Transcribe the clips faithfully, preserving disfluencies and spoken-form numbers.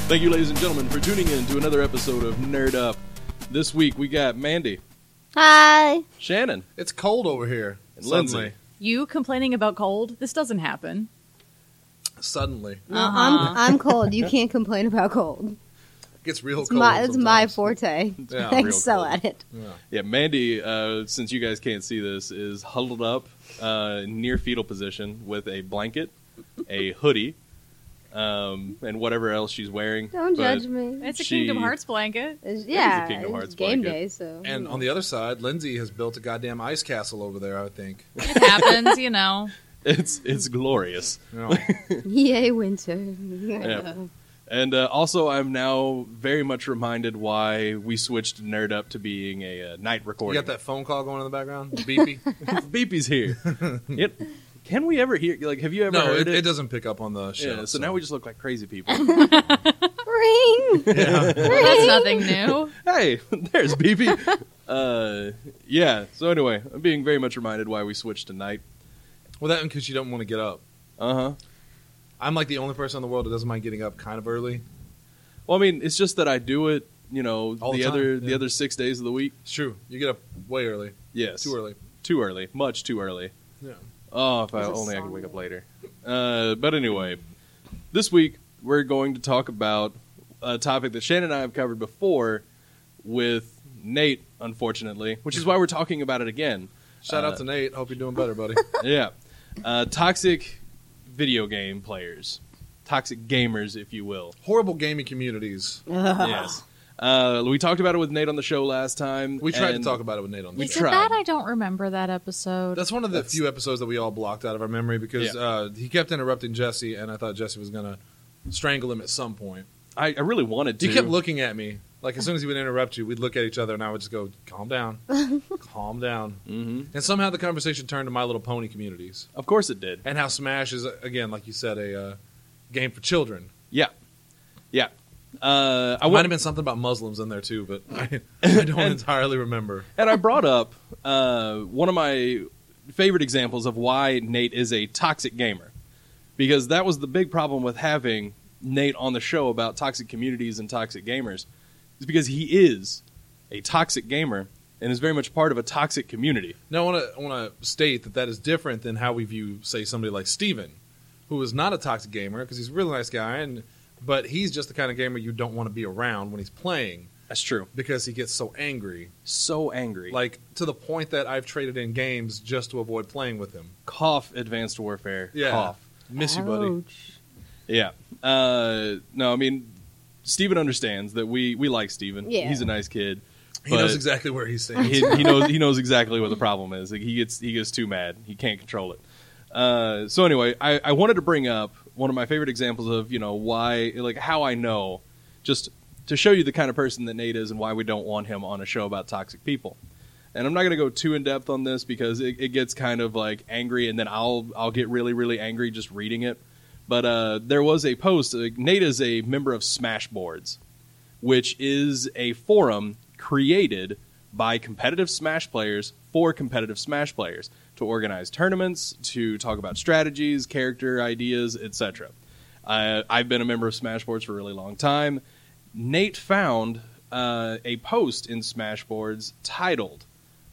Thank you, ladies and gentlemen, for tuning in to another episode of Nerd Up. This week we got Mandy. Hi. Shannon. It's cold over here. And Suddenly. Lindsay. You complaining about cold? This doesn't happen. Suddenly. No, Uh-huh. I'm I'm cold. You can't complain about cold. It gets real It's cold. my it's my sometimes. forte. Yeah, I real excel cold. at it. Yeah. Yeah, Mandy, uh, since you guys can't see this, is huddled up uh, near fetal position with a blanket, a hoodie, um, and whatever else she's wearing. Don't But judge me. It's a She- Kingdom Hearts blanket. It's, yeah, Kingdom it's Hearts game blanket. day. So And on the other side, Lindsay has built a goddamn ice castle over there, I think. It happens, you know. It's it's glorious. Yeah. yay winter. Yeah. And uh, also, I'm now very much reminded why we switched Nerd Up to being a uh, night You recording. got that phone call going in the background? Beepy? Beepy's here. It, can we ever hear? Like, have you ever no, heard it, it? it doesn't pick up on the show. Yeah, so, now we just look like crazy people. Ring. Yeah. That's nothing new. Hey, there's Beepy. Uh, yeah. So anyway, I'm being very much reminded why we switched to night. Well, that because you don't want to get up. Uh huh. I'm like the only person in the world that doesn't mind getting up kind of early. Well, I mean, it's just that I do it. You know, All the, the time, other yeah. the other six days of the week. It's true. You get up way early. Yes. Too early. Too early. Much too early. Yeah. Oh, if I There's a only I song could wake up like later. Uh, but anyway, this week we're going to talk about a topic that Shannon and I have covered before with Nate, unfortunately, which is why we're talking about it again. Shout Uh, out to Nate. Hope you're doing better, buddy. Yeah. Uh, toxic video game players. Toxic gamers, if you will. Horrible gaming communities. Yes. Uh, we talked about it with Nate on the show last time. We tried and to talk about it with Nate on the we show. Is it tried. that I don't remember that episode? That's one of the That's- few episodes that we all blocked out of our memory because Yeah. uh, he kept interrupting Jesse, and I thought Jesse was going to strangle him at some point. I, I really wanted to. He kept looking at me. Like, as soon as he would interrupt you, we'd look at each other, and I would just go, calm down. Calm down. hmm And somehow the conversation turned to My Little Pony communities. Of course it did. And how Smash is, again, like you said, a uh, game for children. Yeah. Yeah. Uh, I I might wa- have been something about Muslims in there, too, but I, I don't And- entirely remember. And I brought up uh, one of my favorite examples of why Nate is a toxic gamer. Because that was the big problem with having Nate on the show about toxic communities and toxic gamers. Is because he is a toxic gamer and is very much part of a toxic community. Now, I want to I want to state that that is different than how we view, say, somebody like Steven, who is not a toxic gamer because he's a really nice guy, and but he's just the kind of gamer you don't want to be around when he's playing That's true. because he gets so angry. So angry. Like, to the point that I've traded in games just to avoid playing with him. Cough, Advanced Warfare. Yeah. Cough. Miss you, buddy. Ouch. Yeah. Uh, no, I mean, Steven understands that we, we like Steven. Yeah. He's a nice kid. He but knows exactly where he stands. he, he knows he knows exactly what the problem is. Like, he gets he gets too mad. He can't control it. Uh, so anyway, I, I wanted to bring up one of my favorite examples of, you know, why, like, how I know, just to show you the kind of person that Nate is and why we don't want him on a show about toxic people. And I'm not going to go too in depth on this because it, it gets kind of like angry, and then I'll I'll get really really angry just reading it. But uh, there was a post. Uh, Nate is a member of Smashboards, which is a forum created by competitive Smash players for competitive Smash players to organize tournaments, to talk about strategies, character ideas, et cetera. Uh, I've been a member of Smashboards for a really long time. Nate found uh, a post in Smashboards titled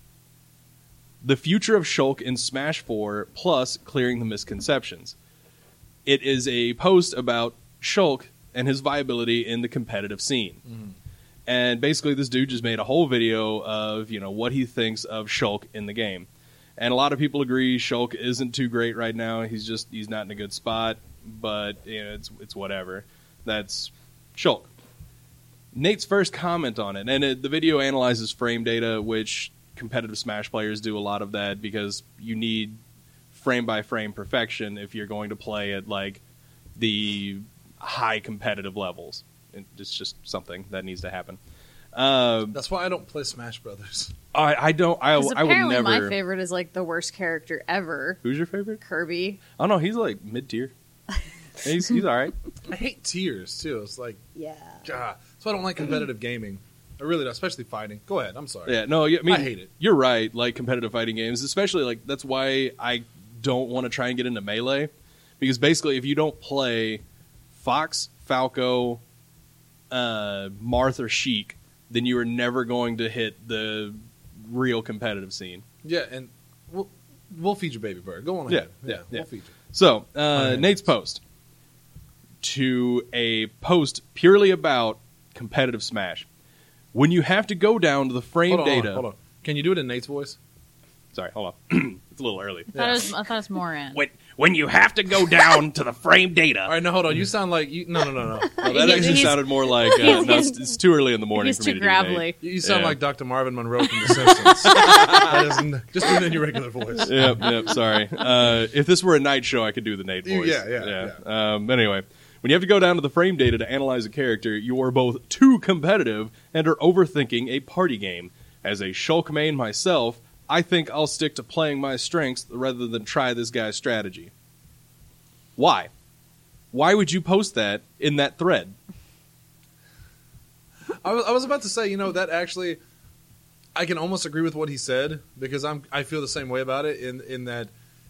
"The Future of Shulk in Smash four plus Clearing the Misconceptions." It is a post about Shulk and his viability in the competitive scene. Mhm. And basically this dude just made a whole video of, you know, what he thinks of Shulk in the game. And a lot of people agree Shulk isn't too great right now. He's just he's not in a good spot, but you know, it's it's whatever. That's Shulk. Nate's first comment on it, and it, the video analyzes frame data, which competitive Smash players do a lot of that because you need frame by frame perfection if you're going to play at like the high competitive levels. It's just something that needs to happen. Uh, That's why I don't play Smash Brothers. I, I don't. I, Because I would apparently never. my favorite is like the worst character ever, Who's your favorite? Kirby. Oh no, he's like mid tier. he's he's all right. I hate tears, too. It's like, Yeah. God. That's why I don't like competitive gaming. I really don't, especially fighting. Go ahead. I'm sorry. Yeah, no, I mean, I hate it. You're right. Like competitive fighting games, especially like that's why I don't want to try and get into Melee, because basically if you don't play Fox, Falco, uh, Marth or Sheik, then you are never going to hit the real competitive scene. Yeah, and we'll, we'll feed you, Baby Bird. Go on Yeah, ahead. yeah, we'll yeah. feed you. So, uh, Alright. Nate's post to a post purely about competitive Smash. When you have to go down to the frame Hold on, hold on, data. hold on. Can you do it in Nate's voice? Sorry, hold on. It's a little early. I thought, it was, I thought it was more in. When when you have to go down to the frame data. All right, now hold on. You sound like you. No, no, no, no. Well, that He- actually he's- sounded more like uh, no, it's, it's too early in the morning He's for too me to do Nate. gravelly. You you sound Yeah. like Doctor Marvin Monroe from The Simpsons. That is n- just do it in your regular voice. Yep, yep. Sorry. Uh, if this were a night show, I could do the Nate You- voice. yeah, yeah, yeah. Um, anyway, when you have to go down to the frame data to analyze a character, you are both too competitive and are overthinking a party game. As a Shulk main myself, I think I'll stick to playing my strengths rather than try this guy's strategy. Why? Why would you post that in that thread? I was, I was about to say, you know, that actually, I can almost agree with what he said because I'm I feel the same way about it. In in that,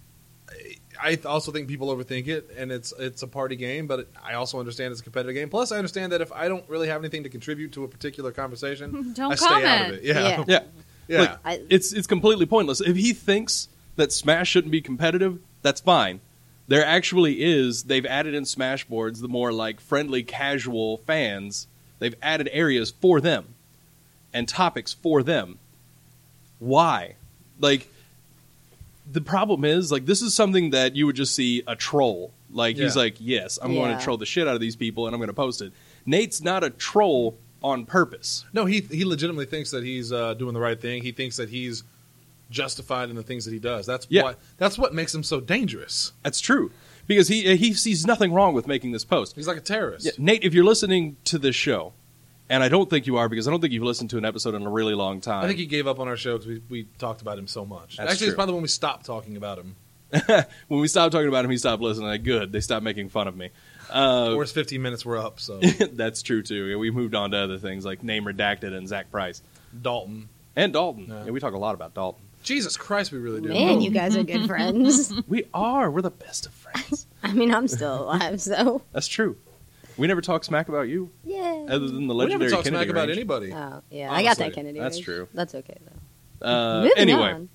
I also think people overthink it, and it's it's a party game. But I also understand it's a competitive game. Plus, I understand that if I don't really have anything to contribute to a particular conversation, Don't I stay out of comment. it. Yeah, Yeah. Yeah. yeah. Like, I, It's it's completely pointless. If he thinks that Smash shouldn't be competitive, that's fine. There actually is. They've added in Smash boards the more like friendly, casual fans. They've added areas for them and topics for them. Why? Like, the problem is, like, this is something that you would just see a troll. Like, he's Yeah. like, yes, I'm going Yeah. to troll the shit out of these people, and I'm going to post it. Nate's not a troll on purpose. No, he he legitimately thinks that he's uh, doing the right thing. He thinks that he's justified in the things that he does. That's Yeah. what that's what makes him so dangerous. That's true. Because he he sees nothing wrong with making this post. He's like a terrorist. Yeah, Nate, if you're listening to this show, and I don't think you are because I don't think you've listened to an episode in a really long time. I think he gave up on our show because we, we talked about him so much. That's Actually, true. it's probably when we stopped talking about him. when we stopped talking about him, he stopped listening. Like, good. They stopped making fun of me. Uh, Or his fifteen minutes were up, so. that's true, too. Yeah, we moved on to other things like Name Redacted and Zach Price. Dalton. And Dalton. Yeah. Yeah, we talk a lot about Dalton. Jesus Christ, we really do. man, you guys are good friends. We are. We're the best of friends. I mean, I'm still alive, so That's true. We never talk smack about you, yeah. other than the We legendary never talk Kennedy smack about range. anybody. Oh, yeah. I got that Honestly, Kennedy. that's range. true. That's okay though. Uh, Moving anyway. on.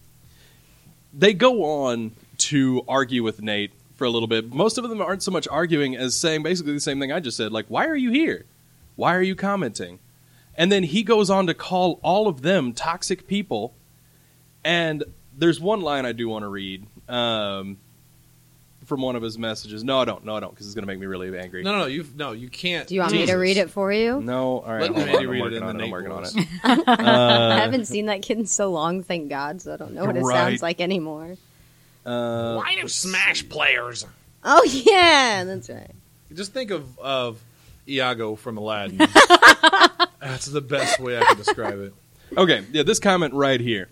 They go on to argue with Nate for a little bit. Most of them aren't so much arguing as saying basically the same thing I just said. Like, why are you here? Why are you commenting? And then he goes on to call all of them toxic people. And there's one line I do want to read um, from one of his messages. No, I don't. No, I don't, because it's going to make me really angry. No, no, no, you no, you can't. Do you want me to Jesus. read it for you? No, all right. Let hold Mandy on, I'm read it working in on the it. I'm Nate working on voice. it. I Uh, haven't seen that kid in so long, thank God, so I don't know what it Right. sounds like anymore. uh, Why do Smash players? Oh yeah, that's right. Just think of of Iago from Aladdin. That's the best way I can describe it. Okay, yeah, this comment right here.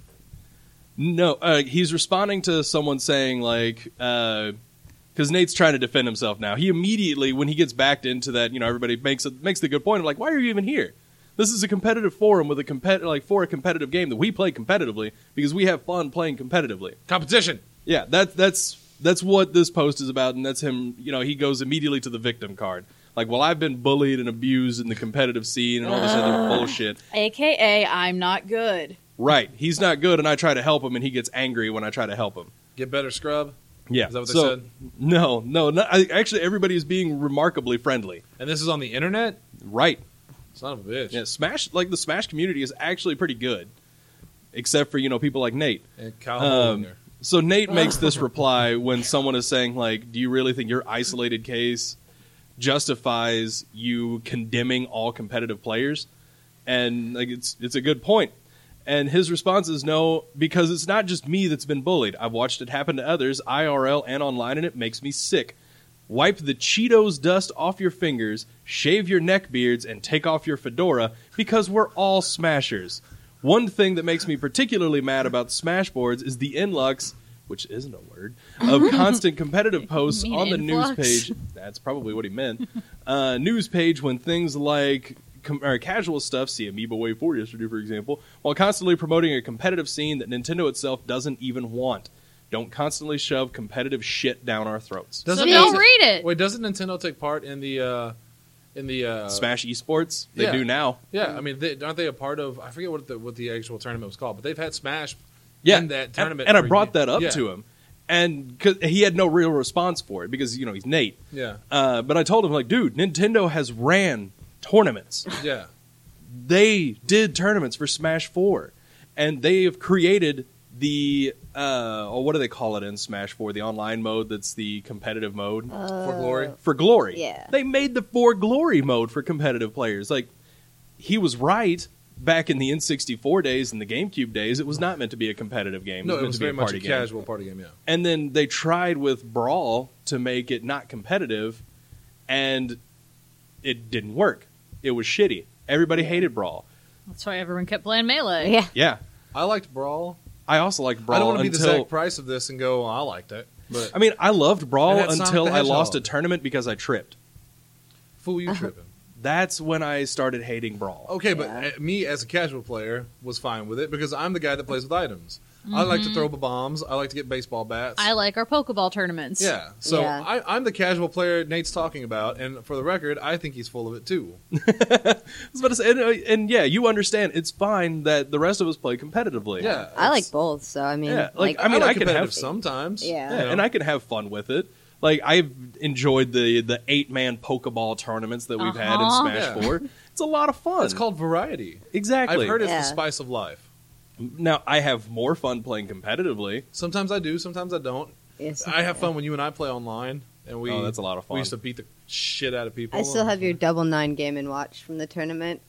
No, uh, he's responding to someone saying, like, because Nate's trying to defend himself now. He immediately, when he gets backed into that, you know, everybody makes a, makes the good point of, like, why are you even here? This is a competitive forum with a compet- like for a competitive game that we play competitively because we have fun playing competitively. Competition. Yeah, that, that's that's what this post is about, and that's him, you know, he goes immediately to the victim card. Like, well, I've been bullied and abused in the competitive scene and all this other bullshit. A K A I'm not good. Right. He's not good, and I try to help him, and he gets angry when I try to help him. Get better, scrub. Yeah. Is that what they so, said? No, no. no I, actually, everybody is being remarkably friendly. And this is on the internet. Right. Son of a bitch. Yeah. Smash, like the Smash community is actually pretty good, except for you know people like Nate. And Kyle Um, Hollinger. So Nate makes this reply when someone is saying, like, "Do you really think your isolated case justifies you condemning all competitive players?" And like, it's it's a good point. And his response is no, because it's not just me that's been bullied. I've watched it happen to others, I R L and online, and it makes me sick. Wipe the Cheetos dust off your fingers, shave your neck beards, and take off your fedora, because we're all smashers. One thing that makes me particularly mad about Smashboards is the influx, which isn't a word, of constant competitive posts You mean on the news influx? page. That's probably what he meant. Uh, news page when things like com- or casual stuff, see Amiibo Wave four yesterday, for example, while constantly promoting a competitive scene that Nintendo itself doesn't even want. Don't constantly shove competitive shit down our throats. Doesn't so Nintendo- don't read it. Wait, doesn't Nintendo take part in the uh, in the uh, Smash Esports, they yeah. do now. Yeah, I mean, they, aren't they a part of? I forget what the what the actual tournament was called, but they've had Smash Yeah, in that tournament. and, and I for- brought that up yeah. to him, and cause he had no real response for it because you know he's Nate. Yeah, Uh, but I told him like, dude, Nintendo has ran tournaments. yeah, They did tournaments for Smash Four, and they have created the uh, or what do they call it in Smash Four? The online mode that's the competitive mode for glory. for glory. yeah. They made the For Glory mode for competitive players. Like he was right. Back in the N sixty-four days and the GameCube days, it was not meant to be a competitive game. No, it it was was meant to very be a much party a game. casual party game. Yeah, And then they tried with Brawl to make it not competitive, and it didn't work. It was shitty. Everybody hated Brawl. That's why everyone kept playing Melee. Yeah. Yeah, I liked Brawl. I also liked Brawl. I don't want to be the until, Zach Price of this and go, oh, I liked it, but I mean, I loved Brawl And that's Sonic until the I lost a Hedgehog. tournament because I tripped. fool, you tripping. That's when I started hating Brawl. Okay, but Yeah. uh, me as a casual player was fine with it because I'm the guy that plays with items. I like to throw bombs. I like to get baseball bats. I like our Pokeball tournaments. yeah, so Yeah. I, I'm the casual player Nate's talking about, and for the record, I think he's full of it too. I was about to say, and, uh, and yeah, you understand. It's fine that the rest of us play competitively. Yeah, I like it's- both, so I mean, Yeah, like, like, I mean, like I can competitive have sometimes. Yeah. you Yeah, know. and I can have fun with it. Like I've enjoyed the the eight man Pokeball tournaments that we've had in Uh-huh. Smash Yeah. Four. It's a lot of fun. It's called variety. exactly. I've heard it's Yeah. the spice of life. Now I have more fun playing competitively. Sometimes I do, sometimes I don't. yes, I have fun when you and I play online, and we Oh, that's a lot of fun. we used to beat the shit out of people. I still have your double nine Game and Watch from the tournament.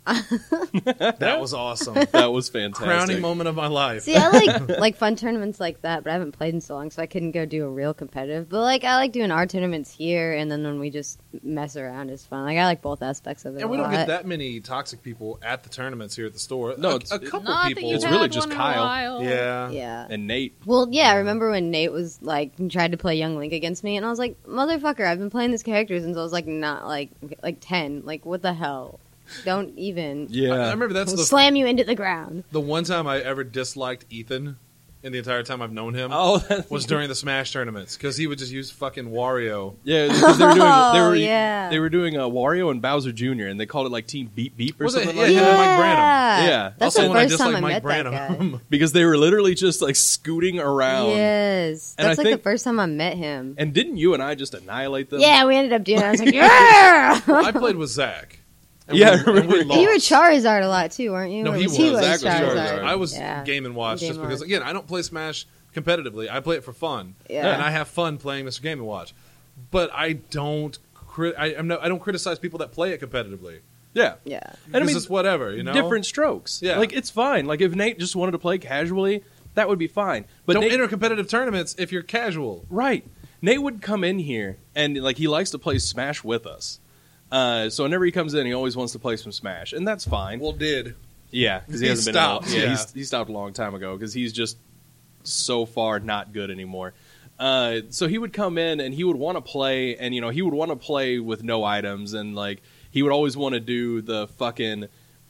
That was awesome. That was fantastic. Crowning moment of my life. See, I like like fun tournaments like that, but I haven't played in so long, so I couldn't go do a real competitive. But like, I like doing our tournaments here, and then when we just mess around, is fun. Like, I like both aspects of it. And a we don't lot. get that many toxic people at the tournaments here at the store. No, a, it's- a couple Not that people. you've It's had really just one in a Kyle. while. Yeah. Yeah. And Nate. Well, yeah, I remember when Nate was like tried to play Young Link against me, and I was like, "Motherfucker, I've been playing this character since I was like not like like ten. Like, what the hell? Don't even Yeah. I, I remember that's I'll the slam you into the ground." the one time I ever disliked Ethan in the entire time I've known him Oh, that was during the Smash tournaments because he would just use fucking Wario. yeah. Because they were doing. They Oh, were. yeah. They were doing uh, Wario and Bowser Junior, and they called it like Team Beep Beep or Was it- something yeah, like him that. and Mike Branham. Yeah. That's also, the when I first time disliked I Mike met that guy. Branham, Because they were literally just like scooting around. Yes, And I that's like think- the first time I met him. And didn't you and I just annihilate them? Yeah, we ended up doing it. I was like, "Yeah!" I played with Zach. And Yeah, I we, and remember we you. lost. You were Charizard a lot too, weren't you? No, Or he was. was. Zach was Charizard. I was Yeah. Game and Watch Game just and because, Watch. again, I don't play Smash competitively. I play it for fun, Yeah. and I have fun playing Mister Game and Watch. But I don't. Cri- I, I'm no, I don't criticize people that play it competitively. Yeah. Yeah. And I Because mean, it's whatever, you know. different strokes. Yeah. Like it's fine. Like if Nate just wanted to play casually, that would be fine. But Don't Nate, enter competitive tournaments if you're casual. right. Nate would come in here and like he likes to play Smash with us. Uh, so whenever he comes in, he always wants to play some Smash, and that's fine. Well, did Yeah, because he, He hasn't stopped, been. In a, yeah, yeah. He's, he stopped a long time ago because he's just so far not good anymore. Uh, so he would come in and he would want to play, and you know he would want to play with no items, and like he would always want to do the fucking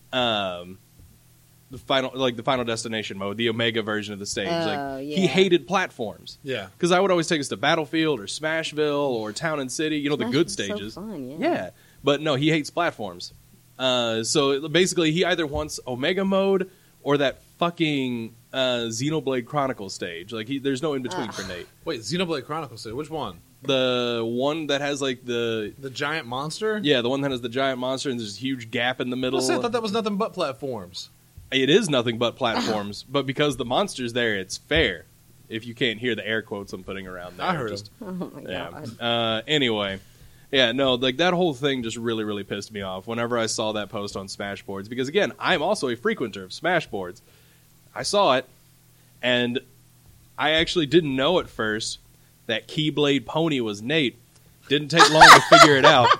um, the final like the Final Destination mode, the Omega version of the stage. Oh, like yeah. he hated platforms yeah. because I would always take us to Battlefield or Smashville or Town and City. You know the Smash good was so stages. fun, yeah. Yeah, but no, he hates platforms. Uh, so basically, he either wants Omega mode or that fucking uh, Xenoblade Chronicles stage. Like, he, there's no in between Ugh. for Nate. Wait, Xenoblade Chronicles. Which one? The one that has like the The giant monster? yeah, the one that has the giant monster and there's a huge gap in the middle. What's that? I thought that was nothing but platforms. It is nothing but platforms, but because the monster's there, it's fair. If you can't hear the air quotes I'm putting around there, I heard just, Oh my Yeah. god. Uh, anyway, yeah, no, like that whole thing just really, really pissed me off whenever I saw that post on Smashboards. Because again, I'm also a frequenter of Smashboards. I saw it, and I actually didn't know at first that Keyblade Pony was Nate. Didn't take long to figure it out.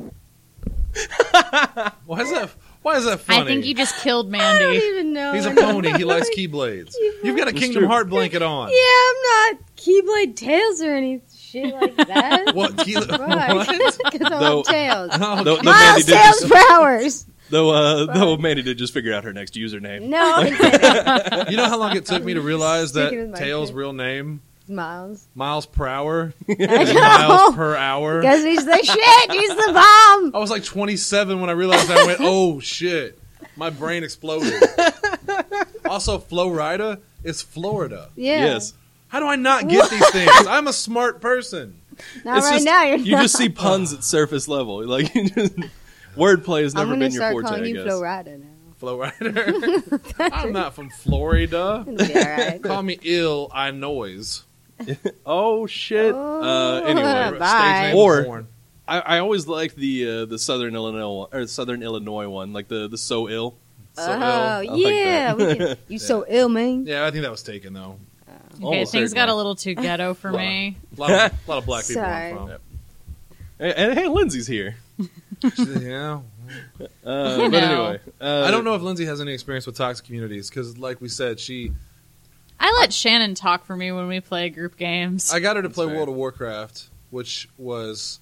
Why is that? Why is that funny? I think you just killed I don't Mandy. even know. He's a pony. He likes keyblades. You've got a It's Kingdom true. Heart blanket on. Yeah, I'm not Keyblade Tails or any shit like that. What? Key- what? Because I Though- love Tails. Oh, Though, though Mandy Miles did Tails just, powers. though, uh, though Mandy did just figure out her next username. No, I didn't. You know how long it took me to realize Sticking that with my Tails' kid. real name Miles. Miles per hour. I Miles know. per hour. Because he's the shit. He's the bomb. I was like twenty-seven when I realized that. I went, oh shit. My brain exploded. Also, Florida is Florida. Yeah. Yes. How do I not get these things? I'm a smart person. Not It's right just- now. You're You not. just see puns at surface level. Like you just, wordplay has I'm never gonna been your start forte. calling I you guess. Florida now. Florida. I'm not from Florida. It'll be all right. Call me ill, I noise. Oh shit. Oh. Uh, anyway, Bye. Stage name Or- was born. I, I always like the uh, the Southern Illinois one, or Southern Illinois one, like the the so ill. So oh, ill. like yeah. that. we can, you so ill, man. Yeah, I think that was taken though. Okay, Almost things got certainly. a little too ghetto for Wow. me. A lot of, a lot of black people. Sorry. I'm from. And, and hey, Lindsay's here. Yeah. Uh, but No. anyway, uh, I don't know if Lindsay has any experience with toxic communities because, like we said, she. I let Shannon talk for me when we play group games. I got her to That's play fair. World of Warcraft, which was.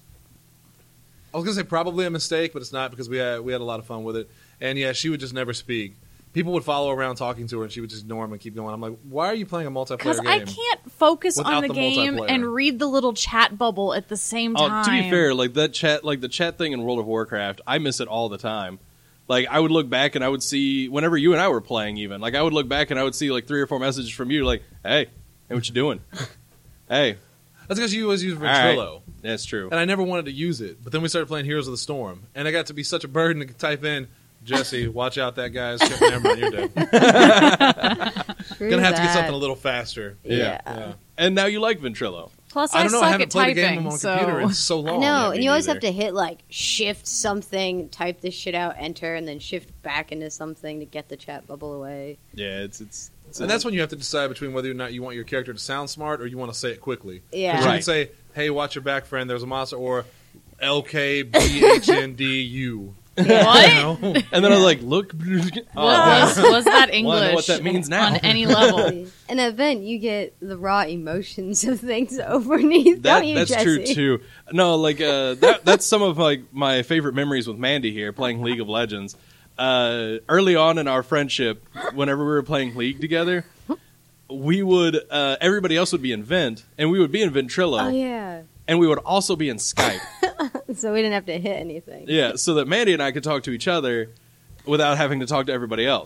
I was gonna say probably a mistake, but it's not because we had we had a lot of fun with it. And yeah, she would just never speak. People would follow around talking to her, and she would just ignore them and keep going. I'm like, why are you playing a multiplayer Because game? I can't focus Without on the, the game multiplayer. and read the little chat bubble at the same Oh, time. to be fair, like that chat, like the chat thing in World of Warcraft, I miss it all the time. Like I would look back and I would see whenever you and I were playing, even like I would look back and I would see like three or four messages from you, like, "Hey, hey, what you doing? Hey, That's because you always use All right. Ventrilo, that's true." and I never wanted to use it. But then we started playing Heroes of the Storm, and I got to be such a burden to type in. Jesse, watch out, that guy's never mind, you're dead. True Gonna have to get that. something a little faster. Yeah. Yeah. And now you like Ventrilo. Plus, I I, don't know. suck I haven't at played typing, a game on so computer in so long. I know, Yeah, and me you always neither. have to hit like shift something, type this shit out, enter, and then shift back into something to get the chat bubble away. Yeah, it's it's, it's And that's when you have to decide between whether or not you want your character to sound smart or you want to say it quickly. Yeah. 'Cause you Right. can say, "Hey, watch your back, friend. There's a monster," or "L K B H N D U." what? and then I was like, "Look, oh, was, was that Well, I know English what that means now. on any level? An event, you get the raw emotions of things overneath. That, don't you, that's Jesse? true too. No, like uh, that, that's some of like my favorite memories with Mandy here playing League of Legends. Uh, early on in our friendship, whenever we were playing League together, we would uh, everybody else would be in Vent, and we would be in Ventrilo, Oh yeah, and we would also be in Skype. so we didn't have to hit anything. Yeah, so that Mandy and I could talk to each other without having to talk to everybody else.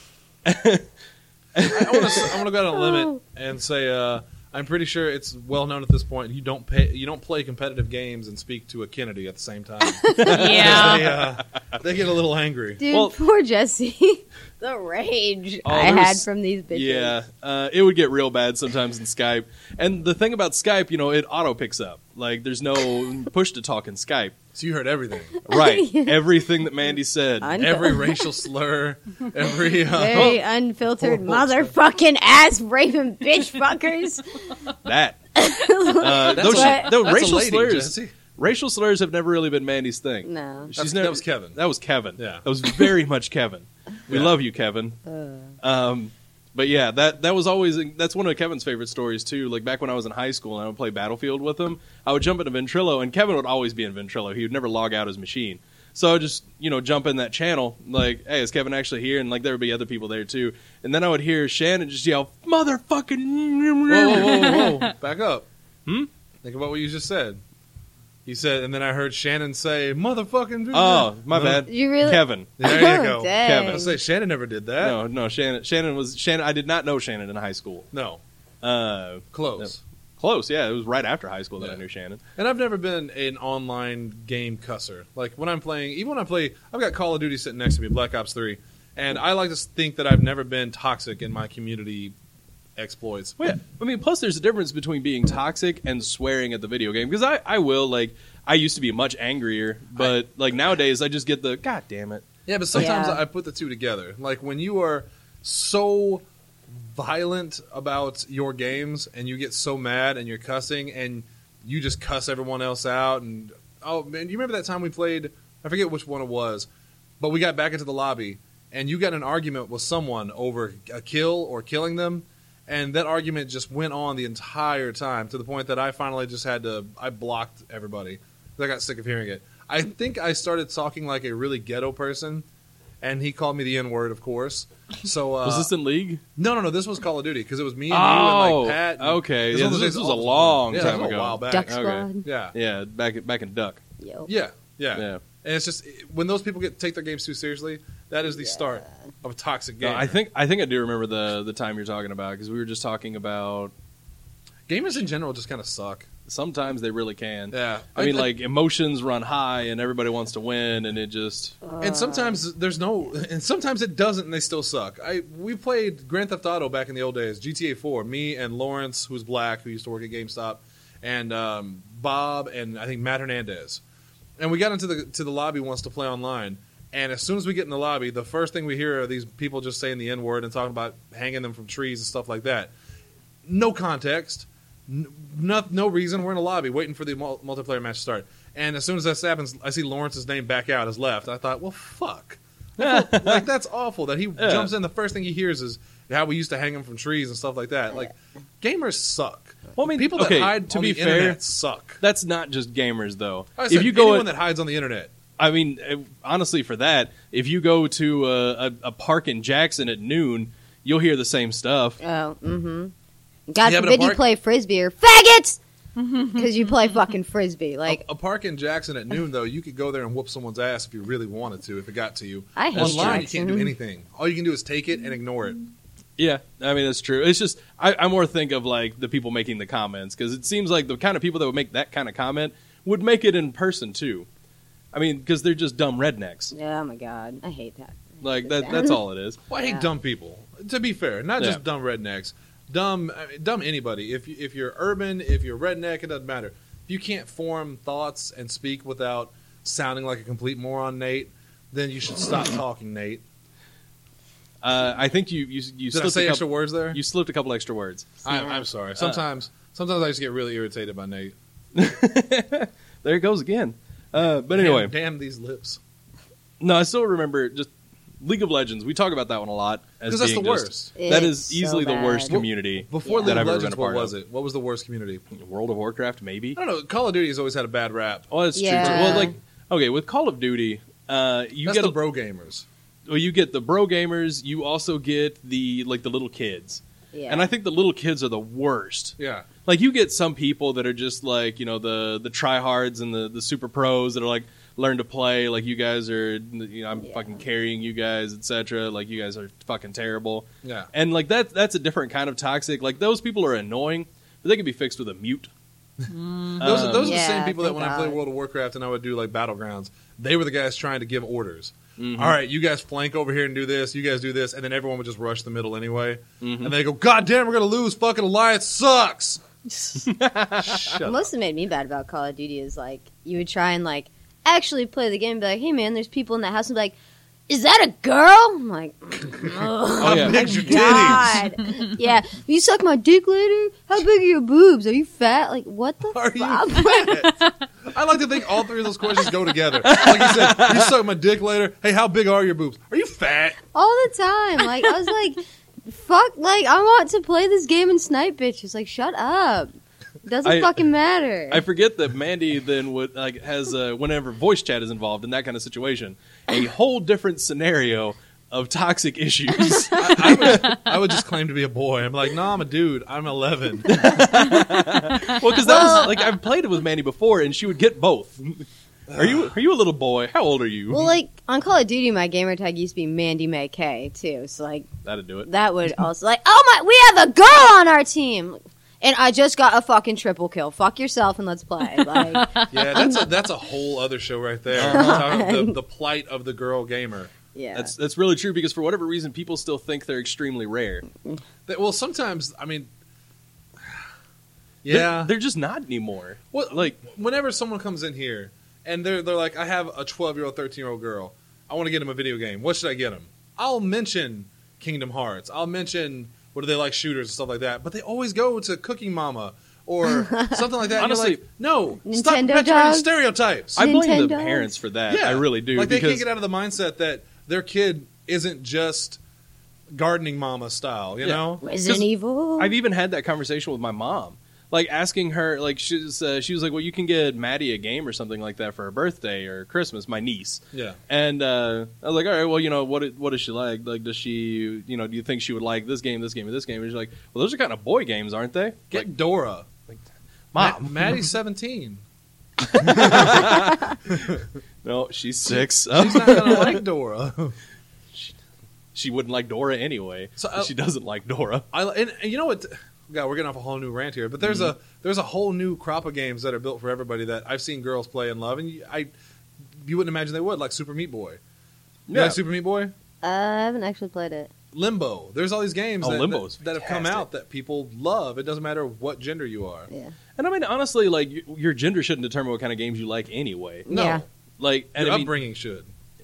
I want to. I want to go out on a Oh. limit and say uh, I'm pretty sure it's well known at this point. You don't pay. You don't play competitive games and speak to a Kennedy at the same time. Yeah. they, uh, they get a little angry. Dude, Well- poor Jesse. The rage Oh, I there had was- from these bitches. Yeah, uh, it would get real bad sometimes in Skype. And the thing about Skype, you know, it auto picks up. Like, there's no push to talk in Skype. So you heard everything. Right. Everything that Mandy said. Un- Every racial slur. Every. Uh, Very unfiltered Horrible stuff. motherfucking ass raping bitch fuckers. That. Uh, That's those, a- those that's a racial lady, slurs. Jesse. Racial slurs have never really been Mandy's thing. No. She's That's- never, that was Kevin. That was Kevin. Yeah. That was very much Kevin. We Yeah. love you, Kevin. Uh, Um, but yeah, that that was always that's one of Kevin's favorite stories too. Like back when I was in high school and I would play Battlefield with him, I would jump into Ventrilo, and Kevin would always be in Ventrilo. He would never log out his machine. So I would just you know jump in that channel, like, hey, is Kevin actually here? And like there would be other people there too. And then I would hear Shannon just yell, "Motherfucking!" Whoa, whoa, whoa, whoa, whoa. Back up. Hmm? Think about what you just said. You said, and then I heard Shannon say, "Motherfucking." Oh, my No. bad. you really? Kevin. There you Oh, go. dang. Kevin. I say Shannon never did that. No, no, Shannon. Shannon was Shannon. I did not know Shannon in high school. No. Uh, Close. close, yeah. It was right after high school that Yeah. I knew Shannon. And I've never been an online game cusser. Like when I'm playing, even when I play, I've got Call of Duty sitting next to me, Black Ops three, and I like to think that I've never been toxic in my community exploits. Well, yeah. I mean, plus there's a difference between being toxic and swearing at the video game. Because I, I will, like, I used to be much angrier, but, like, nowadays I just get the, God damn it. Yeah, but sometimes Yeah. I put the two together. Like when you are so violent about your games and you get so mad and you're cussing and you just cuss everyone else out. And oh man, do you remember that time we played? I forget which one it was, but we got back into the lobby and you got in an argument with someone over a kill or killing them. And that argument just went on the entire time to the point that I finally just had to, I blocked everybody. I got sick of hearing it. I think I started talking like a really ghetto person, and he called me the N word, of course. So uh, Was this in League? no, no, no. This was Call of Duty because it was me and you Oh, and like Pat. and- okay. It's Yeah, one of this, those this days was a all- long yeah, time it was ago. a while back. Duck Okay. Squad. Yeah, Yeah, back back in Duck. Yo. yeah, yeah, Yeah. And it's just when those people get take their games too seriously, that is the start of a toxic game. No, I think I think I do remember the the time you're talking about because we were just talking about gamers in general just kind of suck. sometimes they really can. Yeah, I mean, like emotions run high and everybody wants to win, and it just and sometimes there's no, and sometimes it doesn't, and they still suck. I we played Grand Theft Auto back in the old days, G T A four. Me and Lawrence, who's black, who used to work at GameStop, and um, Bob, and I think Matt Hernandez. And we got into the to the lobby once to play online. And as soon as we get in the lobby, the first thing we hear are these people just saying the N word and talking about hanging them from trees and stuff like that. No context. No, no reason. We're in a lobby waiting for the mul- multiplayer match to start. And as soon as that happens, I see Lawrence's name back out as left. I thought, well, fuck. Like, that's awful that he Yeah. jumps in. The first thing he hears is how we used to hang him from trees and stuff like that. Like, gamers suck. Well, I mean, People that okay, hide to on be the fair, internet suck. that's not just gamers though. I If said, you go, anyone at- that hides on the internet. I mean, uh, honestly, for that, if you go to a, a, a park in Jackson at noon, you'll hear the same stuff. Oh, mm-hmm. God Yeah, but a forbid you park- play frisbee or faggots because you play fucking frisbee. Like a, a park in Jackson at noon, though, you could go there and whoop someone's ass if you really wanted to, if it got to you. I hate Online, you Jackson. can't do anything. All you can do is take it and ignore it. Yeah, I mean that's true. It's just I, I more think of like the people making the comments because it seems like the kind of people that would make that kind of comment would make it in person too. I mean, because they're just dumb rednecks. oh my god, I hate that. Like that. That's all it is. Well, I hate Yeah. dumb people. To be fair, not just Yeah. dumb rednecks. Dumb, I mean, dumb anybody. If you, if you're urban, if you're redneck, it doesn't matter. If you can't form thoughts and speak without sounding like a complete moron, Nate, then you should stop talking, Nate. Uh, I think you you you Did I slipped say a extra couple, words there? you slipped a couple extra words. I, I'm sorry. Sometimes, sometimes I just get really irritated by Nate. There it goes again. Uh, but anyway, damn, damn these lips. no, I still remember just League of Legends. We talk about that one a lot as Because that's being the just- worst. That is It's so easily the worst bad. community. Before Yeah. League that of I've ever Legends, been a what part was of. it? What was the worst community? World of Warcraft, maybe. I don't know. Call of Duty has always had a bad rap. Oh, that's Yeah. true. Too. Well, like okay, with Call of Duty, uh, you That's get the a, bro gamers. well, you get the bro gamers. You also get the like the little kids, Yeah. and I think the little kids are the worst. Yeah. Like you get some people that are just like you know the the tryhards and the the super pros that are like learn to play. Like you guys are, you know, I'm Yeah. fucking carrying you guys, et cetera. Like you guys are fucking terrible. Yeah. And like that that's a different kind of toxic. Like those people are annoying, but they can be fixed with a mute. Those, Um, those are the Yeah, same people that thank when I played God. World of Warcraft and I would do like Battlegrounds, they were the guys trying to give orders. Mhm. All right, you guys flank over here and do this. You guys do this, and then everyone would just rush the middle anyway. Mhm. And they go, "God damn, we're gonna lose! Fucking Alliance sucks." Shut What up. mostly made me bad about Call of Duty is like you would try and like actually play the game and be like, hey man, there's people in that house and be like, is that a girl? I'm like, Oh, oh, yeah. Big's your titties. God. Yeah. You suck my dick later? How big are your boobs? Are you fat? Like, what the Are you fuck? fat? I like to think all three of those questions go together. Like you said, you suck my dick later. Hey, how big are your boobs? Are you fat? All the time. Like, I was like, fuck, like, I want to play this game and snipe bitches. Like, shut up. Doesn't I- fucking matter. I forget that Mandy then would like has uh, whenever voice chat is involved in that kind of situation, a whole different scenario of toxic issues. I, I, would, I would just claim to be a boy. I'm like, no, I'm a dude. I'm eleven. Well, because that was like I've played it with Mandy before, and she would get both. Are you are you a little boy? How old are you? well, like, on Call of Duty, my gamer tag used to be Mandy May K, too. So, like, That'd do it. that would also, like, oh my, we have a girl on our team! And I just got a fucking triple kill. Fuck yourself and let's play. Like, Yeah, that's a that's a whole other show right there. Uh-huh. Talking the, the plight of the girl gamer. yeah. That's that's really true because for whatever reason, people still think they're extremely rare. That, well, sometimes I mean, They're- yeah. they're, just not anymore. Well, Like, whenever someone comes in here and they're they're like, I have a twelve year old, thirteen year old girl. I want to get him a video game. What should I get him? I'll mention Kingdom Hearts. I'll mention what do they like, shooters and stuff like that. But they always go to Cooking Mama or something like that. Honestly, and you're like, no, stop Nintendo perpetuating dog? stereotypes. I blame the Nintendo? parents for that. Yeah, I really do. Like they because can't get out of the mindset that their kid isn't just gardening mama style. You Yeah. know, Resident 'cause Evil. I've even had that conversation with my mom. like asking her, like she was, uh, she was like, well, you can get Maddie a game or something like that for her birthday or Christmas, my niece. Yeah. And uh, I was like, all right, well, you know, what what does she like? Like, does she, you know, do you think she would like this game, this game, or this game? And she's like, well, those are kind of boy games, aren't they? Get Like, Dora. Mom. Ma- Maddie's seventeen. No, she's six. She's not gonna like Dora. She wouldn't like Dora anyway. So, uh, she doesn't like Dora. I and, and you know what? God, we're getting off a whole new rant here, but there's Mm-hmm. a there's a whole new crop of games that are built for everybody that I've seen girls play and love, and you, I you wouldn't imagine they would, like Super Meat Boy. You Yeah. like Super Meat Boy? Uh, I haven't actually played it. Limbo. There's all these games Oh, that, Limbo's that, that have come fantastic. out that people love. It doesn't matter what gender you are. Yeah. And I mean, honestly, like y- your gender shouldn't determine what kind of games you like anyway. No, Yeah. Like, and your I mean, upbringing should.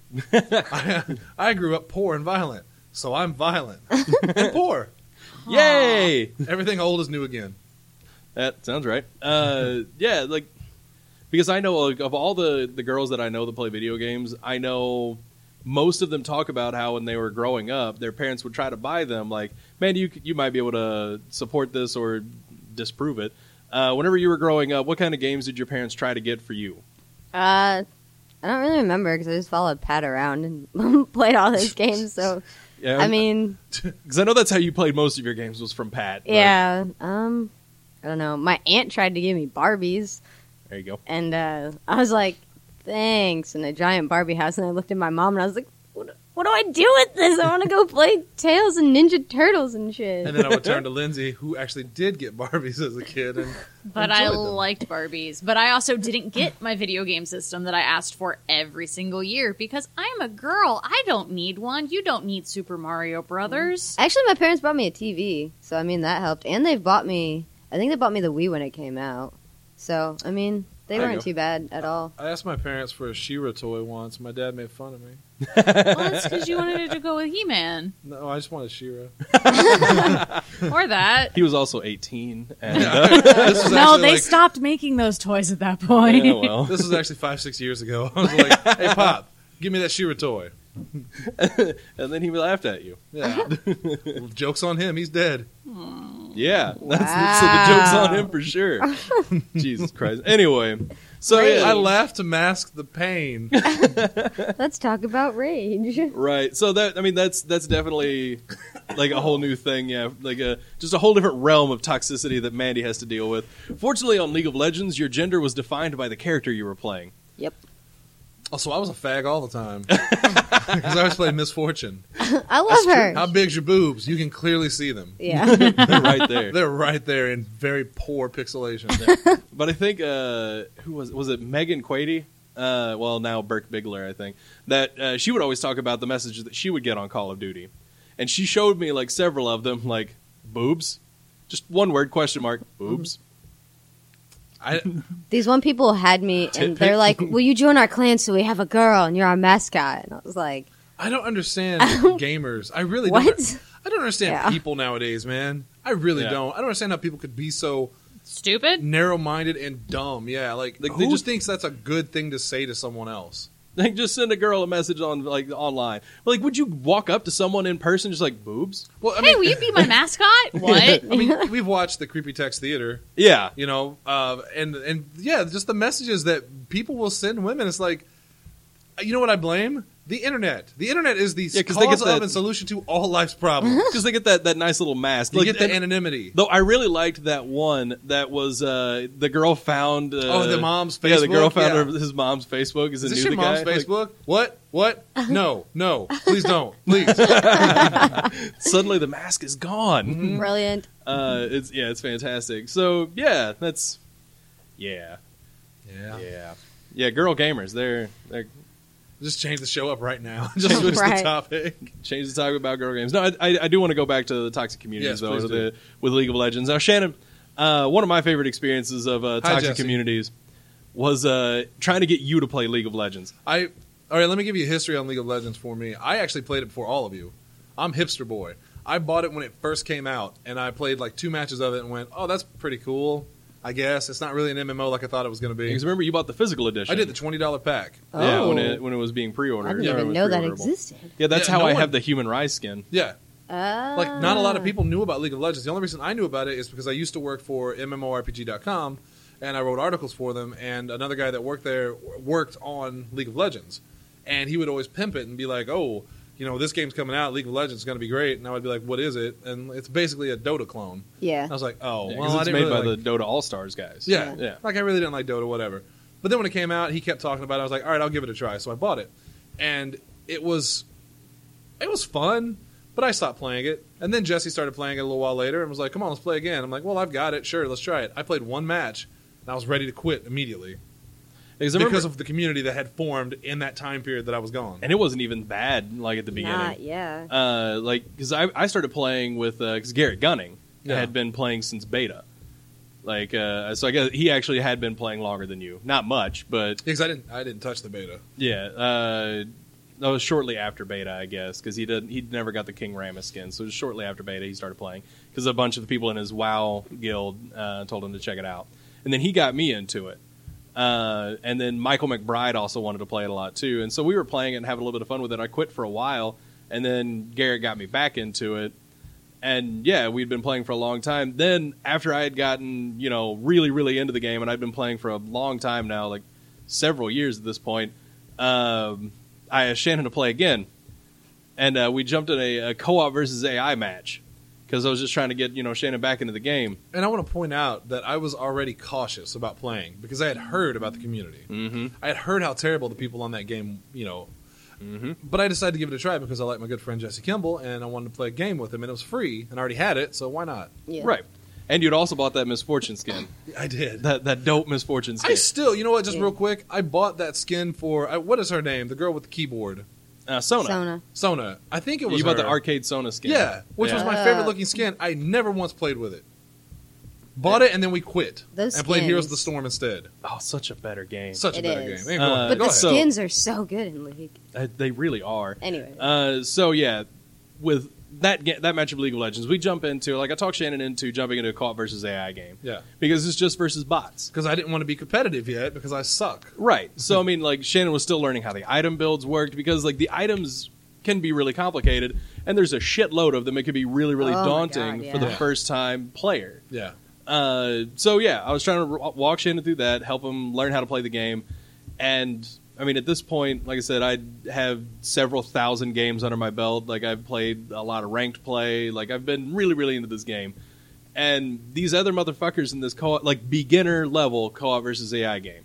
I, I grew up poor and violent, so I'm violent and poor. yay! Everything old is new again. That sounds right. Uh, yeah, like because I know like, of all the the girls that I know that play video games, I know most of them talk about how when they were growing up, their parents would try to buy them. Like, man, you you might be able to support this or disprove it. Uh, whenever you were growing up, what kind of games did your parents try to get for you? Uh, I don't really remember because I just followed Pat around and played all his games. So Yeah, I mean, because I know that's how you played most of your games was from Pat. but- yeah. Um, I don't know. My aunt tried to give me Barbies, there you go. and uh, I was like, "Thanks." And a giant Barbie house, and I looked at my mom, and I was like, "What, what do I do with this? I want to go play Tails and Ninja Turtles and shit." And then I would turn to Lindsay, who actually did get Barbies as a kid, and But I enjoyed them. liked Barbies. But I also didn't get my video game system that I asked for every single year because I'm a girl. I don't need one. You don't need Super Mario Brothers. Actually, my parents bought me a T V, so I mean that helped. And they've bought me. I think they bought me the Wii when it came out. So I mean, they There you weren't go. too bad at all. I asked my parents for a She-Ra toy once. My dad made fun of me. Well, that's because you wanted it to go with He-Man. No, I just wanted She-Ra. Or that. He was also eighteen. And, uh, This was No, actually they like, stopped making those toys at that point. yeah, well. This was actually five, six years ago. I was like, "Hey, Pop, give me that She-Ra toy." and then he laughed at you. Yeah, jokes on him. He's dead. Yeah, that's, so the joke's on him for sure. Jesus Christ. Anyway, so Rage. yeah, I laughed to mask the pain. Let's talk about rage. right. So that I mean that's that's definitely like a whole new thing. Yeah, like a just a whole different realm of toxicity that Mandy has to deal with. Fortunately, on League of Legends, your gender was defined by the character you were playing. Yep. Also, I was a fag all the time because I always played Misfortune. I love her. How big's your boobs? You can clearly see them. Yeah. They're right there. They're right there in very poor pixelation. But I think uh, who was was it? Megan Quady. Uh, well, now Burke Bigler, I think that uh, she would always talk about the messages that she would get on Call of Duty, and she showed me like several of them, like boobs, just one word question mark boobs. I, These one people had me, Tit and they're pic? like, "Will you join our clan so we have a girl and you're our mascot?" And I was like, I don't understand gamers. I really "What?" don't. I don't understand Yeah. people nowadays, man. I really Yeah. don't. I don't understand how people could be so Stupid? narrow-minded and dumb. Yeah, like, Like, who they just- thinks that's a good thing to say to someone else? Like just send a girl a message on like online. Like, would you walk up to someone in person just like boobs? Well, I Hey, mean, will you be my mascot? What? I mean, we've watched the Creepy Text Theater, Yeah, you know, uh, and and yeah, just the messages that people will send women. It's like, you know what I blame? The internet. The internet is the Yeah, 'cause they cause get that- of and solution to all life's problems. because they get that, that nice little mask. You Like, get the and- anonymity. though I really liked that one that was uh, the girl found. Uh, Oh, the mom's Yeah, the girl Facebook? found Yeah. her, his mom's Facebook. Is, Is a this new your the mom's guy? Like, Facebook? What? What? No, no, please don't, please. suddenly the mask is gone. Brilliant. Uh, it's yeah, it's fantastic. So yeah, that's yeah, Yeah, yeah, yeah. Girl gamers, they're they're just change the show up right now. Just switch the Right. topic. change the topic about girl games. No, I, I, I do want to go back to the toxic communities Yes, though please with, do. the, with League of Legends. Now, Shannon, uh, one of my favorite experiences of uh, Hi, toxic Jesse. communities was uh, trying to get you to play League of Legends. I all right. Let me give you a history on League of Legends for me. I actually played it before all of you. I'm hipster boy. I bought it when it first came out, and I played like two matches of it and went, "Oh, that's pretty cool." I guess it's not really an M M O like I thought it was going to be. Because remember, you bought the physical edition. I did the twenty dollar pack. Yeah, when Oh. it when it was being pre-ordered. I didn't or it even was know that pre-orderable. existed. Yeah, that's Yeah, how no I one- have the Human Rise skin. Yeah, Uh, Like, not a lot of people knew about League of Legends. The only reason I knew about it is because I used to work for M M O R P G dot com, and I wrote articles for them, and another guy that worked there worked on League of Legends. And he would always pimp it and be like, oh, you know, this game's coming out, League of Legends is going to be great. And I would be like, what is it? And it's basically a Dota clone. Yeah. I was like, oh, Yeah, 'cause well, I it's didn't made really by like- the Dota All Stars guys. Yeah. yeah. Like, I really didn't like Dota, whatever. But then when it came out, he kept talking about it. I was like, all right, I'll give it a try. So I bought it. And it was it was fun, but I stopped playing it. And then Jesse started playing it a little while later and was like, come on, let's play again. I'm like, well, I've got it. Sure, let's try it. I played one match, and I was ready to quit immediately Because, I remember- because of the community that had formed in that time period that I was gone. and it wasn't even bad like at the beginning. Not, yeah. Uh, like because I, I started playing with because Garrett Gunning Yeah. had been playing since beta. Like uh, so, I guess he actually had been playing longer than you. Not much, but Because I didn't, I didn't touch the beta. yeah. Uh, that was shortly after beta, I guess, because he did he never got the King Rammus skin. So it was shortly after beta he started playing because a bunch of the people in his WoW guild uh, told him to check it out, and then he got me into it. Uh, and then Michael McBride also wanted to play it a lot too, and so we were playing it and having a little bit of fun with it. I quit for a while, and then Garrett got me back into it. And yeah, we'd been playing for a long time. Then after I had gotten, you know, really, really into the game, and I'd been playing for a long time now, like several years at this point, um, I asked Shannon to play again. And uh, we jumped in a, a co-op versus A I match because I was just trying to get, you know, Shannon back into the game. And I want to point out that I was already cautious about playing because I had heard about the community. Mm-hmm. I had heard how terrible the people on that game, you know. Mm-hmm. But I decided to give it a try because I like my good friend Jesse Kimball, and I wanted to play a game with him, and it was free, and I already had it, so why not? Yeah. Right. And you'd also bought that Misfortune skin. I did. that that dope Misfortune skin. I still, you know what? Just Yeah. real quick, I bought that skin for uh, what is her name? The girl with the keyboard, uh, Sona. Sona. Sona. I think it was. You bought the her. arcade Sona skin. Yeah, which was Yeah. my Uh, favorite looking skin. I never once played with it. Bought it and then we quit Those and played Heroes of skins. the Storm instead. Oh, such a better game. Such a It better is. game. Anyway, Uh, But go the ahead. so- skins are so good in League. Uh, they really are. Anyway. Uh, so yeah, with that ga- that match of League of Legends, we jump into like I talked Shannon into jumping into a co-op versus A I game. Yeah. because it's just versus bots. Because I didn't want to be competitive yet because I suck. Right. So I mean, like Shannon was still learning how the item builds worked because like the items can be really complicated, and there's a shitload of them. It could be really really Oh my daunting God, for the yeah. first time player. Yeah. Uh, so yeah, I was trying to r- walk Shannon through that, help him learn how to play the game, and I mean, at this point, like I said, I have several thousand games under my belt. Like I've played a lot of ranked play. Like I've been really, really into this game, and these other motherfuckers in this co-op, like beginner level co-op versus A I game.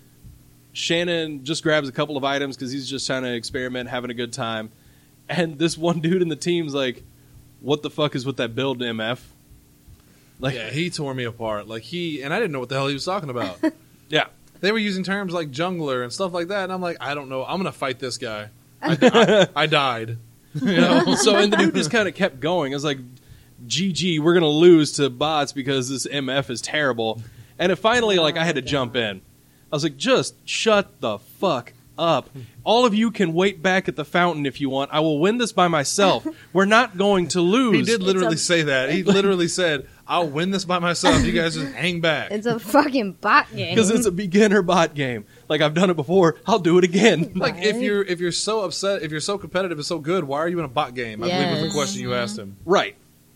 Shannon just grabs a couple of items because he's just trying to experiment, having a good time, and this one dude in the team's like, "What the fuck is with that build, M F?" Like, Yeah, he tore me apart. Like he and I didn't know what the hell he was talking about. yeah. They were using terms like jungler and stuff like that, and I'm like, I don't know. I'm gonna fight this guy. I, I, I died. You know? So and the dude just kind of kept going. I was like, G G, we're gonna lose to bots because this M F is terrible. And it finally, like, I had to jump in. I was like, just shut the fuck up. All of you can wait back at the fountain if you want. I will win this by myself. We're not going to lose. He did literally a- say that. He literally said, "I'll win this by myself. You guys just hang back." It's a fucking bot game. because it's a beginner bot game. Like I've done it before. I'll do it again. Like if Right. you're if you're so upset, if you're so competitive and so good, why are you in a bot game? I believe was the Yes. question you asked him. Right.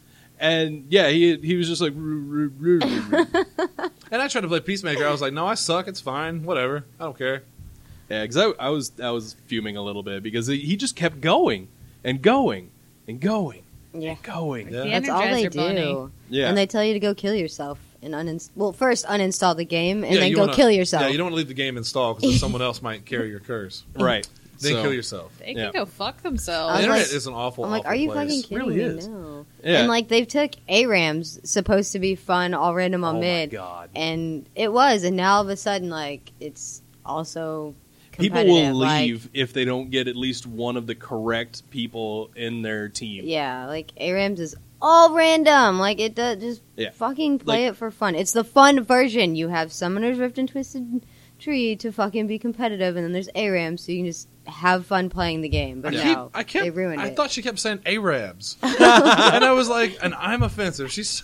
And yeah, he he was just like, "Roo, roo, roo, roo." And I tried to play Peacemaker. I was like, no, I suck. It's fine. Whatever. I don't care. Yeah, because I, I was I was fuming a little bit because he he just kept going and going and going yeah. and going. Yeah. The That's all they Energizer Bunny. do. Yeah, And they tell you to go kill yourself and uninst- well, first uninstall the game and Yeah, then you go wanna- kill yourself. Yeah, you don't want to leave the game installed because someone else might carry your curse. right. Then So, kill yourself. They Yeah. can go fuck The I themselves. was internet like- is an awful. I'm like, awful are you place. fucking It kidding really me? is. No. Yeah. And like they've took A RAMs supposed to be fun, all random on Oh my mid, God. and it was, and now all of a sudden like it's also People competitive. will like- leave if they don't get at least one of the correct people in their team. Yeah, like A RAMs is all random. Like it does just Yeah. fucking play Like- it for fun. It's the fun version. You have Summoner's Rift and Twisted Tree to fucking be competitive, and then there's A RAMs, so you can just have fun playing the game. But I, no, keep, I kept. they ruined I it. thought she kept saying Arabs, and I was like, and I'm offensive. She's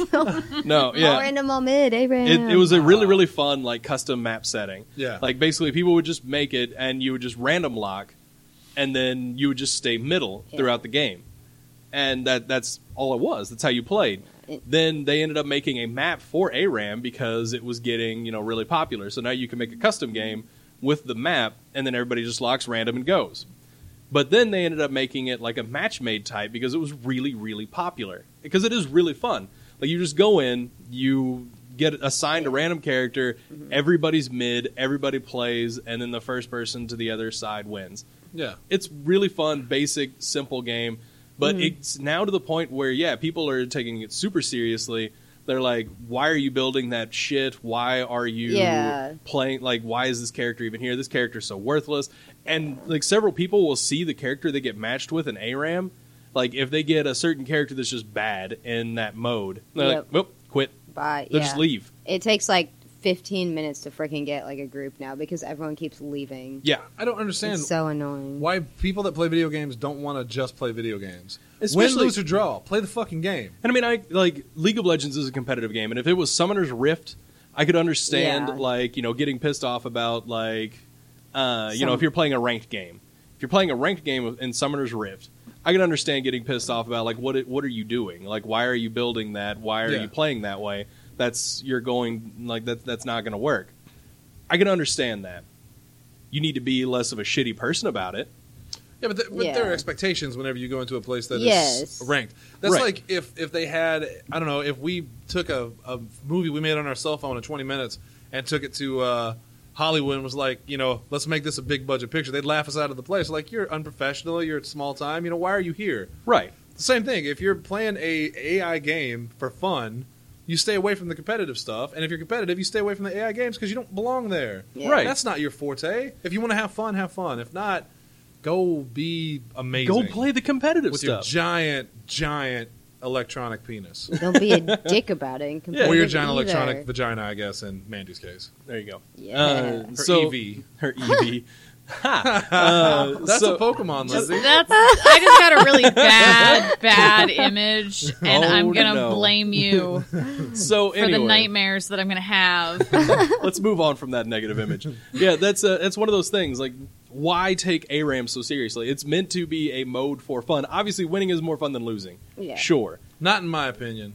No, All yeah. random all mid, A RAM. It, it was a really, really fun like custom map setting. yeah. Like basically, people would just make it, and you would just random lock, and then you would just stay middle Yeah. throughout the game. and that that's all it was. That's how you played. It- Then they ended up making a map for A RAM because it was getting, you know, really popular. So now you can make a custom game with the map, and then everybody just locks random and goes. But then they ended up making it like a match-made type because it was really, really popular. Because it is really fun. Like, you just go in, you get assigned a random character, Mm-hmm. everybody's mid, everybody plays, and then the first person to the other side wins. Yeah. It's really fun, basic, simple game. But Mm-hmm. it's now to the point where, yeah, people are taking it super seriously. They're like, why are you building that shit? Why are you Yeah. playing? Like, why is this character even here? This character's so worthless. And, like, several people will see the character they get matched with in A RAM. Like, if they get a certain character that's just bad in that mode, they're Yep. like, nope, quit. Bye. They'll yeah. just leave. It takes like fifteen minutes to freaking get like a group now because everyone keeps leaving. Yeah. I don't understand It's so annoying. why people that play video games don't want to just play video games. Win, Especially- lose, or draw. Play the fucking game. And I mean, I like League of Legends is a competitive game, and if it was Summoner's Rift, I could understand Yeah. like you know getting pissed off about like uh, you know Some- if you're playing a ranked game, if you're playing a ranked game in Summoner's Rift, I can understand getting pissed off about like what it, what are you doing? Like why are you building that? Why are Yeah. you playing that way? That's you're going like that. That's not going to work. I can understand that. You need to be less of a shitty person about it. Yeah, but, th- but Yeah. there are expectations whenever you go into a place that is Yes. ranked. That's Right. like if, if they had, I don't know, if we took a, a movie we made on our cell phone in twenty minutes and took it to uh, Hollywood and was like, you know, let's make this a big budget picture. They'd laugh us out of the place. Like, you're unprofessional, you're at small time, you know, why are you here? Right. It's the same thing. If you're playing a A I game for fun, you stay away from the competitive stuff. And if you're competitive, you stay away from the A I games because you don't belong there. Yeah. Right. That's not your forte. If you want to have fun, have fun. If not, go be amazing. Go play the competitive with your stuff. giant, giant electronic penis. Don't be a dick about it. And Yeah. Or your competitive giant either. electronic vagina, I guess, in Mandy's case. there you go. Yeah. Uh, Her so, E V. Her E V. Ha. Uh, That's so- a Pokemon, Lizzie. That's I just got a really bad, bad image, and Oh, I'm gonna no. blame you So for anyway, the nightmares that I'm gonna have. let's move on from that negative image. Yeah, that's uh, that's one of those things. Like, why take A RAM so seriously? It's meant to be a mode for fun. Obviously, winning is more fun than losing. Yeah. Sure. Not in my opinion.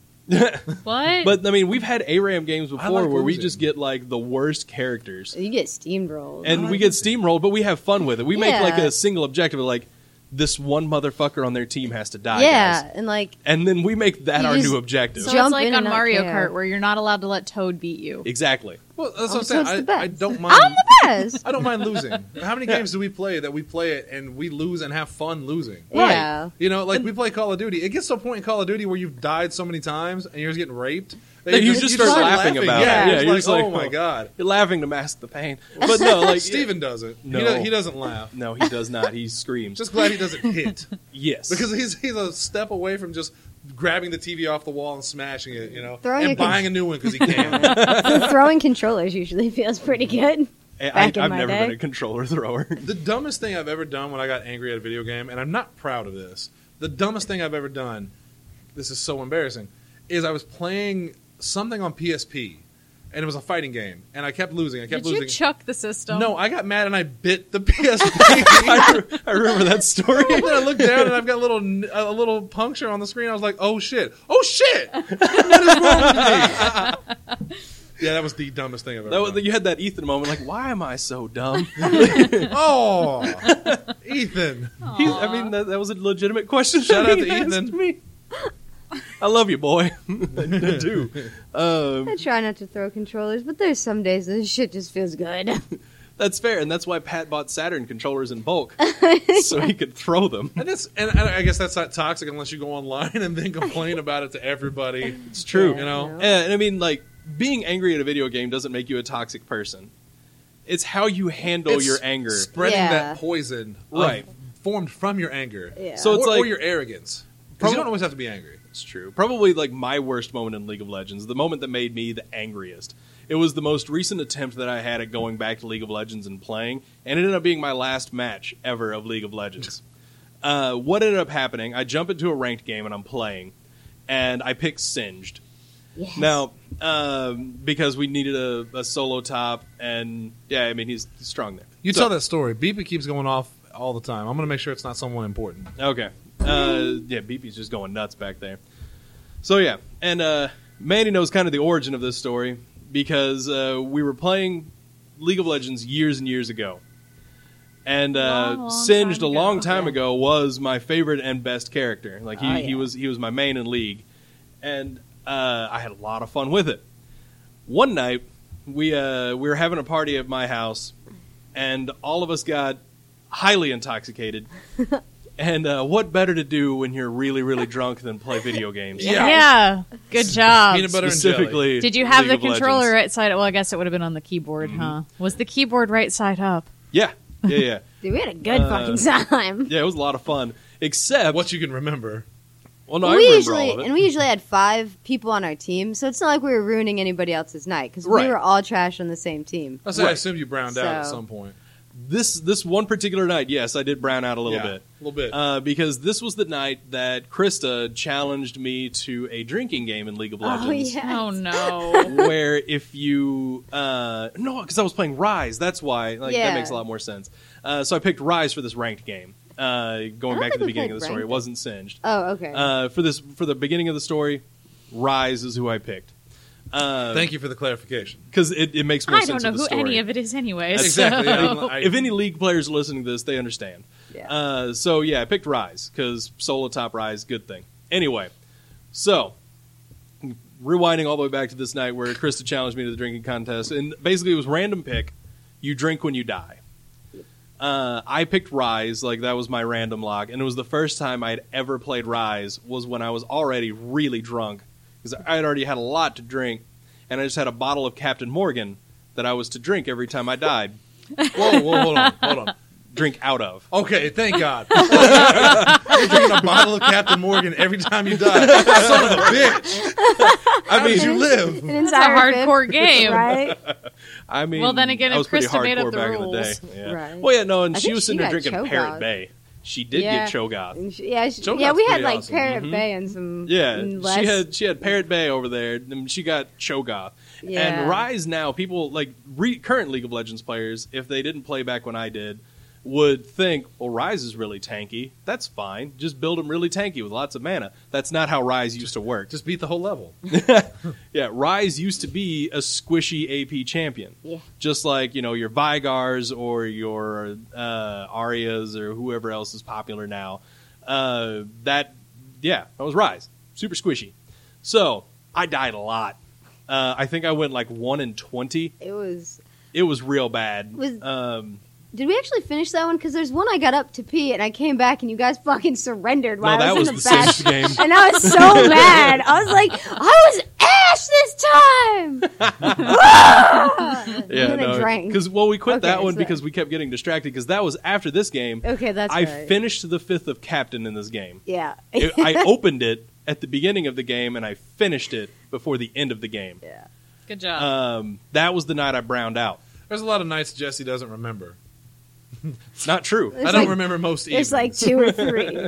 What? But I mean, we've had A RAM games before like where we losing. just get like the worst characters, You get steamrolled. and I we like get losing. steamrolled, but we have fun with it. We make like Yeah. a single objective of like this one motherfucker on their team has to die, yeah, guys. and like And then we make that You our just- new objective. so jump it's like in on and not Mario care. Kart where you're not allowed to let Toad beat you. Exactly. Well, that's Oh, what I'm so saying. it's I, the best. I don't mind. I'm the best. I don't mind losing. How many games do we play that we play it and we lose and have fun losing? Right. Yeah. You know, like we play Call of Duty. It gets to a point in Call of Duty where you've died so many times and you're just getting raped. That you just start laughing about it. it. Yeah, Yeah, it's you're like, just like, oh my oh. god. You're laughing to mask the pain, but no, like Steven doesn't. No. He, do, he doesn't laugh. No, he does not. He screams. Just glad he doesn't hit yes, because he's he's a step away from just grabbing the T V off the wall and smashing it. You know, Throwing and a con- buying a new one because he can. So throwing controllers usually feels pretty good. I, back in I've my never day. been a controller thrower. The dumbest thing I've ever done when I got angry at a video game, and I'm not proud of this. The dumbest thing I've ever done. This is so embarrassing. Is I was playing something on P S P, and it was a fighting game, and I kept losing. I kept Did you losing. chuck the system? No, I got mad and I bit the P S P. I, re- I remember that story. And then I looked down and I've got a little a little puncture on the screen. I was like, "Oh shit! Oh shit! What is wrong with me?" Yeah, that was the dumbest thing I've ever That was, done. you had that Ethan moment, like, why am I so dumb? Oh, Ethan! He, I mean, that, that was a legitimate question. Shout that out he to asked Ethan. Me. I love you, boy. I do. Um, I try not to throw controllers, but there's some days this shit just feels good. that's fair, and that's why Pat bought Saturn controllers in bulk, so he could throw them. And that's and I I guess that's not toxic unless you go online and then complain about it to everybody. It's true. You know? Yeah. And I mean, like, being angry at a video game doesn't make you a toxic person. It's how you handle It's your anger. spreading Yeah. that poison, of- Right. formed from your anger. Yeah. So it's or, or like- your arrogance. Because you Prob- don't always have to be angry. It's true. Probably like my worst moment in League of Legends, the moment that made me the angriest. It was the most recent attempt that I had at going back to League of Legends and playing, and it ended up being my last match ever of League of Legends. Uh, what ended up happening, I jump into a ranked game and I'm playing, and I pick Singed. Yes. Now, um, because we needed a, a solo top, and yeah, I mean, he's, he's strong there. You So- tell that story. Beepy keeps going off all the time. I'm going to make sure it's not someone important. Okay. Uh, yeah, B P's just going nuts back there. So yeah, and uh, Mandy knows kind of the origin of this story because uh, we were playing League of Legends years and years ago. And uh, Long, long Singed time a long ago. time ago was my favorite and best character. Like he, Oh, he yeah. was he was my main in League, and uh, I had a lot of fun with it. One night we uh, we were having a party at my house, and all of us got highly intoxicated. And uh, what better to do when you're really really drunk than play video games? Yeah. Yeah. Good job. Peanut butter and jelly. Specifically, Did you have League the of controller Legends. right side? Well, I guess it would have been on the keyboard, huh? Was the keyboard right side up? Yeah, yeah, yeah. Dude, we had a good Uh, fucking time. Yeah, it was a lot of fun. Except, What you can remember. well, no, I we remember usually all of it. and we usually had five people on our team, so it's not like we were ruining anybody else's night because Right. we were all trash on the same team. I say I Right. assumed you browned out at So- some point. this this one particular night, yes, I did brown out a little Yeah, bit. A little bit. Uh, because this was the night that Krista challenged me to a drinking game in League of Oh Legends. yeah. Oh no. Where if you uh, no, because I was playing Rise, that's why. Like Yeah. that makes a lot more sense. Uh, so I picked Rise for this ranked game. Uh, going don't back to think the we beginning played of the story, it ranked. wasn't Singed. Oh okay. Uh, for this for the beginning of the story, Rise is who I picked. Uh, Thank you for the clarification. because it, it makes more I sense don't know of the who story. any of it is anyway. Exactly. so- yeah, I- If any League players are listening to this, they understand. yeah. Uh, so yeah, I picked Rise because solo top Rise, good thing. Anyway, so rewinding all the way back to this night where Krista challenged me to the drinking contest, and basically it was random pick. You drink when you die. Uh, I picked Rise, like that was my random lock, and it was the first time I'd ever played Rise. Was when I was already really drunk because I had already had a lot to drink, and I just had a bottle of Captain Morgan that I was to drink every time I died. whoa, whoa, hold on, hold on. Drink out of. Okay, thank God. You're drinking a bottle of Captain Morgan every time you die. Son of a bitch. How did you live? An It's a entire fifth, hardcore game. right? I mean, Well, then again, I if was pretty Krista made up hardcore the back rules. in the day. Yeah. Right. Well, yeah, no, and I she think was she sitting there got drinking Parrot Cho'Gath. Bay. She did Yeah. get Cho'Gath. And she- yeah, she, Cho'Gath's yeah, we had pretty like awesome. Parrot Mhm. Bay and some. Yeah, and less, she had she had Parrot Bay over there, and she got Cho'Gath. Yeah. And Rise now, people like re- current League of Legends players, if they didn't play back when I did, would think, well, Rise is really tanky. That's fine. Just build them really tanky with lots of mana. That's not how Rise used to work. Just beat the whole level. Yeah, Rise used to be a squishy A P champion. Yeah. Just like, you know, your Vigars or your uh, Arias or whoever else is popular now. Uh, that, yeah, that was Rise. Super squishy. So, I died a lot. Uh, I think I went like one in twenty. It was. It was real bad. Was- um, Did we actually finish that one? Because there's one I got up to pee and I came back and you guys fucking surrendered while no, I that was, was in the the back. Singed game. And I was so mad. I was like, I was Ash this time. Ah! Yeah, and then I no, drank. because well, we quit Okay, that one so- because we kept getting distracted. Because that was after this game. Okay, that's I right. finished the fifth of Captain in this game. Yeah. It- I opened it at the beginning of the game and I finished it before the end of the game. yeah. Good job. Um, that was the night I browned out. There's a lot of nights Jesse doesn't remember. It's not true. There's I don't like- remember most evenings. There's like two or three.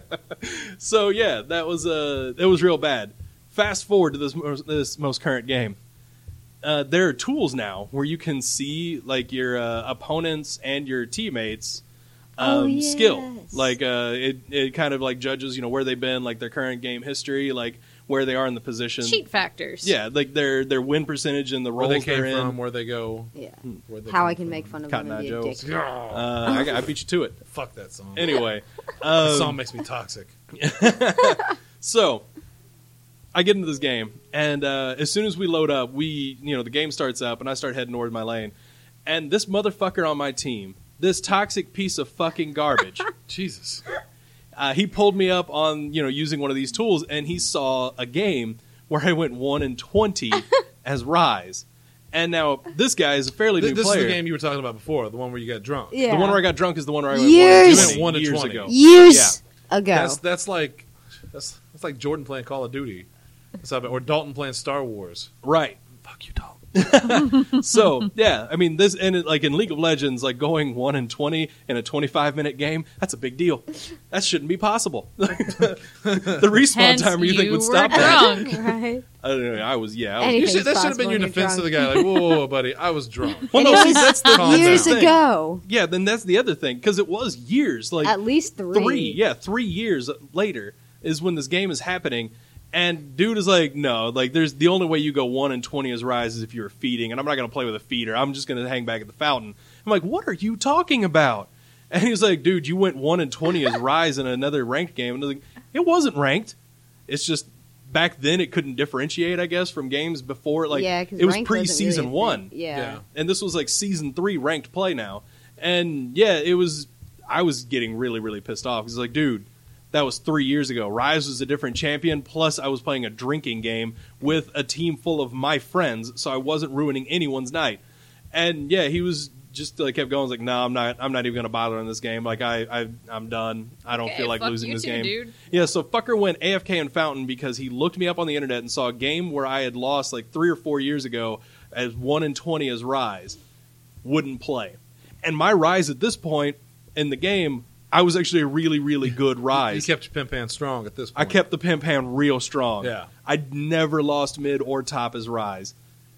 So yeah, that was uh, it was real bad. Fast forward to this most, this most current game. Uh, there are tools now where you can see like your uh, opponents and your teammates um, Oh, yes. skill. Like uh, it, it kind of like judges, you know, where they've been, like their current game history, like where they are in the position. Cheat factors. Yeah, like their their win percentage and the where roles they came they're in. from, where they go. Yeah. Where they How come I can from. make fun of Cotton them and Eye be a Joe. dick. Oh, Uh, I, got- I beat you to it. fuck that song. Anyway, the um, song makes me toxic. so I get into this game, and uh, as soon as we load up, we you know the game starts up, and I start heading towards my lane, and this motherfucker on my team, this toxic piece of fucking garbage, Jesus. uh, he pulled me up on you know using one of these tools, and he saw a game where I went one in twenty as Rise, and now this guy is a fairly Th- new this player. is the game you were talking about before, the one where you got drunk. Yeah. The one where I got drunk is the one where I went Years. one in You went one to twenty years twenty. ago. Years ago. That's that's like that's that's like Jordan playing Call of Duty. That's how bad- or Dalton playing Star Wars. Right. Fuck you, Dalton. So yeah, I mean this, and it, like in League of Legends, like going one and twenty in a twenty-five minute game, that's a big deal. That shouldn't be possible. The respawn Hence, timer you think you would were stop that? drunk. Right. I don't know. I was yeah. I was, Anything. You should, that should have been possible your when defense to you're the guy. Like, whoa, whoa, whoa, buddy, I was drunk. well, And no, it see, was that's the Calm years down. ago. Yeah, then that's the other thing because it was years, like At least three. three, yeah, three years later is when this game is happening, and dude is like, no, like there's the only way you go one and twenty as Rise is if you're feeding, and I'm not gonna play with a feeder. I'm just gonna hang back at the fountain. I'm like, what are you talking about? And he's like, dude, you went one and twenty as Rise in another ranked game, and I was like, it wasn't ranked. It's just back then it couldn't differentiate, I guess, from games before. Like Yeah, 'cause it was ranked wasn't pre-season really a one. thing. Yeah. Yeah. And this was like season three ranked play now. And yeah, it was, I was getting really, really pissed off. Because like, dude, that was three years ago. Rise was a different champion. Plus, I was playing a drinking game with a team full of my friends, so I wasn't ruining anyone's night. And yeah, he was just like kept going. I was like, no, I'm not. I'm not even going to bother in this game. Like, I, I, I'm done. I don't Okay, feel like fuck losing you this too, game. dude. Yeah, so fucker went A F K in Fountain because he looked me up on the internet and saw a game where I had lost like three or four years ago as one and twenty as Rise. Wouldn't play. And my Rise at this point in the game, I was actually a really, really good You Rise. kept your pimp hand strong at this I point. kept the pimp hand real strong. Yeah. I'd never lost mid or top as Rise.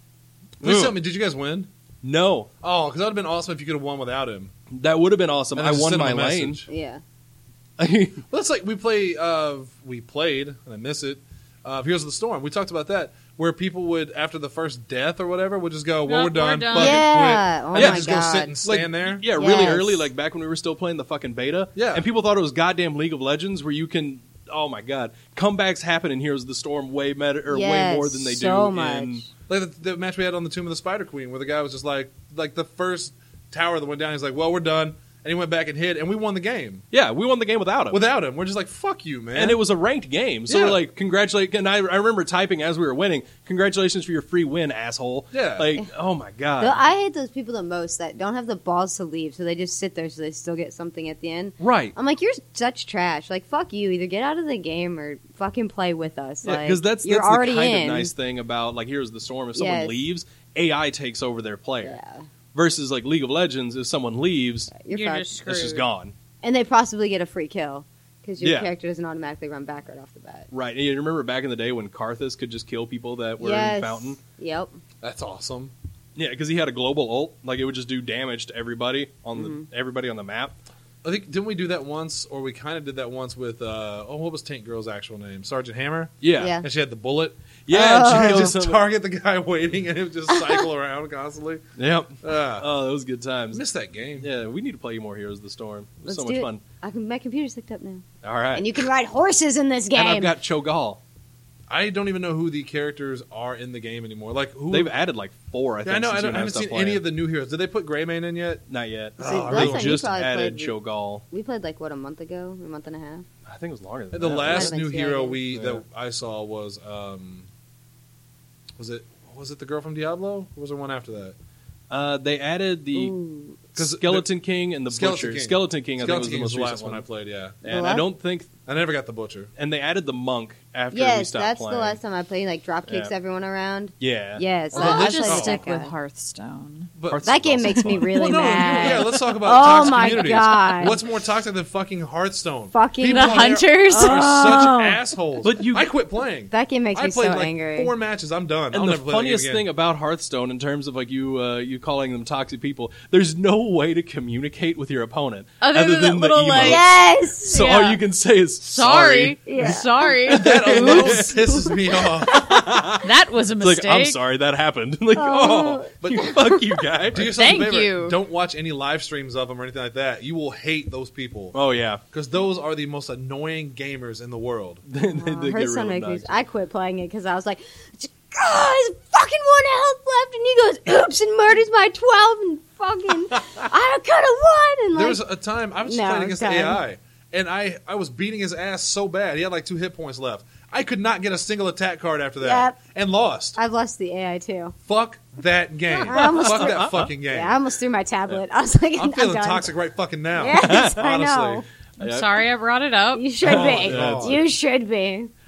Please Ugh. tell me, did you guys win? No. Oh, because that would have been awesome if you could have won without him. That would have been awesome. And I then just won send my him a lane. message. Yeah. Well, it's like we play. Uh, we played, and I miss it. Uh, Heroes of the Storm. We talked about that, where people would, after the first death or whatever, would just go, "Well, Nope, we're done. we're done. Fuck it, Yeah. quit." Oh and my just go God. sit and stand Like, there. Yeah, really Yes. early, like back when we were still playing the fucking beta. Yeah. And people thought it was goddamn League of Legends where you can, oh my god, comebacks happen in Heroes of the Storm way better or way Yes, more than they so do much. in. Like the, the match we had on the Tomb of the Spider Queen, where the guy was just like, like the first tower that went down. He's like, "Well, we're done," and he went back and hit, and we won the game Yeah, we won the game without him. without him. We're just like, "Fuck you, man!" and it was a ranked game. So Yeah. we're like, congratulate. And I, I remember typing as we were winning, congratulations for your free win, asshole. Yeah. Like, oh my god. Though I hate those people the most that don't have the balls to leave, so they just sit there so they still get something at the end. right. I'm like, you're such trash. Like, fuck you. Either get out of the game or fucking play with us. Yeah, Like, because that's, you're that's already the kind in. of nice thing about like Heroes of the Storm. If someone Yes. leaves, A I takes over their player. Yeah, Versus like League of Legends, if someone leaves, you're, You're fucked. just screwed. it's just gone. And they possibly get a free kill because your Yeah. character doesn't automatically run back right off the bat. Right. And you remember back in the day when Karthus could just kill people that were yes. in Fountain? Yep. That's awesome. Yeah, because he had a global ult. Like, it would just do damage to everybody on the Mm-hmm. everybody on the map. I think didn't we do that once, or we kind of did that once with uh, oh, what was Tank Girl's actual name? Sergeant Hammer, Yeah. Yeah. and she had the bullet. Yeah, Oh. and she And killed just someone. target the guy waiting, and it would just cycle around constantly. Yep. Uh, Oh, that was good I times. missed that game. Yeah, we need to play more Heroes of the Storm. It was Let's so do much it. fun. I can, my computer's hooked up now. All right. And you can ride horses in this game. And I've got Cho'Gall. I don't even know who the characters are in the game anymore. Like who? They've added like four, I think. yeah, I know. since I, you don't, I haven't stopped seen playing. any of the new heroes. Did they put Greymane in yet? Not yet. See, Oh, last really? They time you just probably added played- Cho'Gall. We played like, what, a month ago? A month and a half? I think it was longer than The that. last Might have new been hero Tiago. we Yeah. that I saw was um, was it was it the girl from Diablo? Or was there one after that? Uh, they added the Ooh. 'Cause Skeleton King and the Skeleton Butcher. King. Skeleton King, I think, was Skeleton the King most was the last recent one I played. Yeah, And The I last- don't think, I never got the butcher. and they added the monk after we Yes, stopped that's playing. the last time I played. Like, drop kicks Yeah. everyone around. Yeah. Yes. Or I- the I Lich- Let's played just Oh. with stick that with guy. Hearthstone. But Hearthstone- That game also makes me fun. really well, no, mad. yeah, let's talk about Oh toxic my communities. God. What's more toxic than fucking Hearthstone? Fucking People The on there hunters? are such Oh. assholes. But you- I quit playing. That game makes I me so played like angry. four matches. I'm done. I'll And the never play that game funniest again. thing about Hearthstone, in terms of like you, uh, you calling them toxic people, there's no way to communicate with your opponent Other than that the little, emotes. like- Yes. So Yeah. all you can say is Sorry. sorry. Yeah. Sorry. that alone Oops. pisses me off. That was a It's mistake. like, I'm sorry, that happened. Like, Oh. oh, but fuck you, guy. Do yourself Thank a favor. you. Don't watch any live streams of them or anything like that. You will hate those people Oh yeah, because those are the most annoying gamers in the world. they, they, Oh, they get Hearthstone real makes me. obnoxious. I quit playing it because I was like, "God, there's fucking one health left," and he goes, "Oops," and murders my twelve, and fucking, I could have won. And like, There was a time I was just No, playing against done. A I, and I I was beating his ass so bad. He had like two hit points left. I could not get a single attack card after that, Yep. and lost. I've lost the A I too. Fuck that game. I almost- Fuck that fucking game. Yeah, I almost threw my tablet. I was like, I'm feeling done. toxic right fucking now. Yes, I know. Honestly. I'm Yeah. sorry I brought it up. You should Oh, be. God. You should be.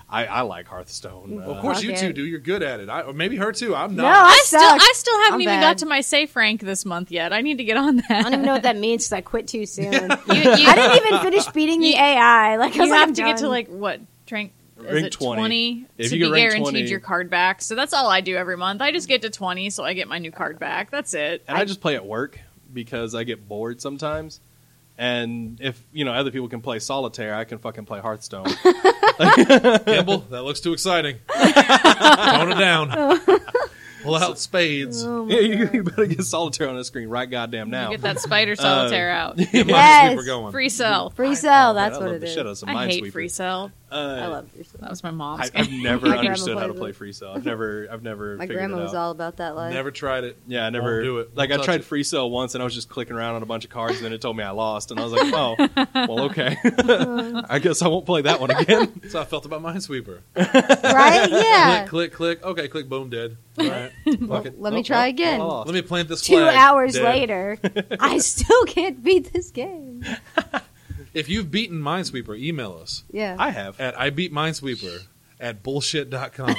I, I like Hearthstone. Well, of Uh, course, Fuck you it. two do. You're good at it. I, or maybe her too. I'm not. No, I I still, suck. I still haven't I'm even bad. got to my safe rank this month yet. I need to get on that. I don't even know what that means because I quit too soon. You, you, I didn't even finish beating the You- A I. Like I you was like, have I'm to get to done. like what rank? Is Rank it twenty. twenty If to you be get rank guaranteed twenty your card back? So that's all I do every month. I just get to twenty, so I get my new card back. That's it. and I just play at work because I get bored sometimes. And if you know other people can play solitaire, I can fucking play Hearthstone. Kimball, that looks too exciting. Tone it down. Pull out spades. Oh Yeah, you, you better get solitaire on the screen right goddamn now. Get that spider solitaire out. Get Yes. Minesweeper going. Free cell. Free cell. Oh, man, That's I what love it the is. shit out of some I hate Minesweeper. free cell. Uh, I love free cell. That was my mom's. I, game. I've never My grandma understood how to plays play it. free cell. I've never, I've never. My figured grandma it was out. all about that life. Never tried it. Yeah, I never Won't do it. Like Won't I touch tried it. free cell once, and I was just clicking around on a bunch of cards, and then it told me I lost, and I was like, oh, well, okay. I guess I won't play that one again. That's how I felt about Minesweeper. Right? Yeah. Click, click, click. Okay, click, boom, dead. All right. Fuck it. Let me Oh, try oh, again. I lost. Let me plant this Two flag. hours Dead. later. I still can't beat this game. If you've beaten Minesweeper, email us Yeah. I have. at I beat Minesweeper at bullshit dot com.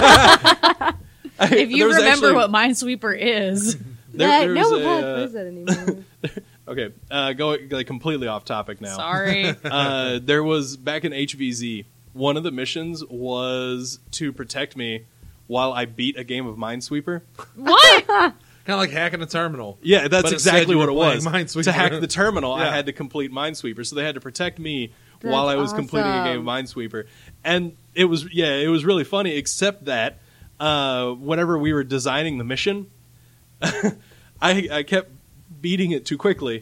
If you There was remember actually- what Minesweeper is, there- That- there no was one a, probably uh, plays that anymore. Okay, uh, go like completely off topic now. sorry. Uh, there was back in H V Z. One of the missions was to protect me while I beat a game of Minesweeper. What? Kind of like hacking a terminal. Yeah, that's But instead exactly you what were it was. playing Minesweeper. To hack the terminal, I Yeah. had to complete Minesweeper, so they had to protect me That's while I was completing a game of awesome. Minesweeper. And it was, yeah, it was really funny. Except that uh, whenever we were designing the mission, I I kept beating it too quickly.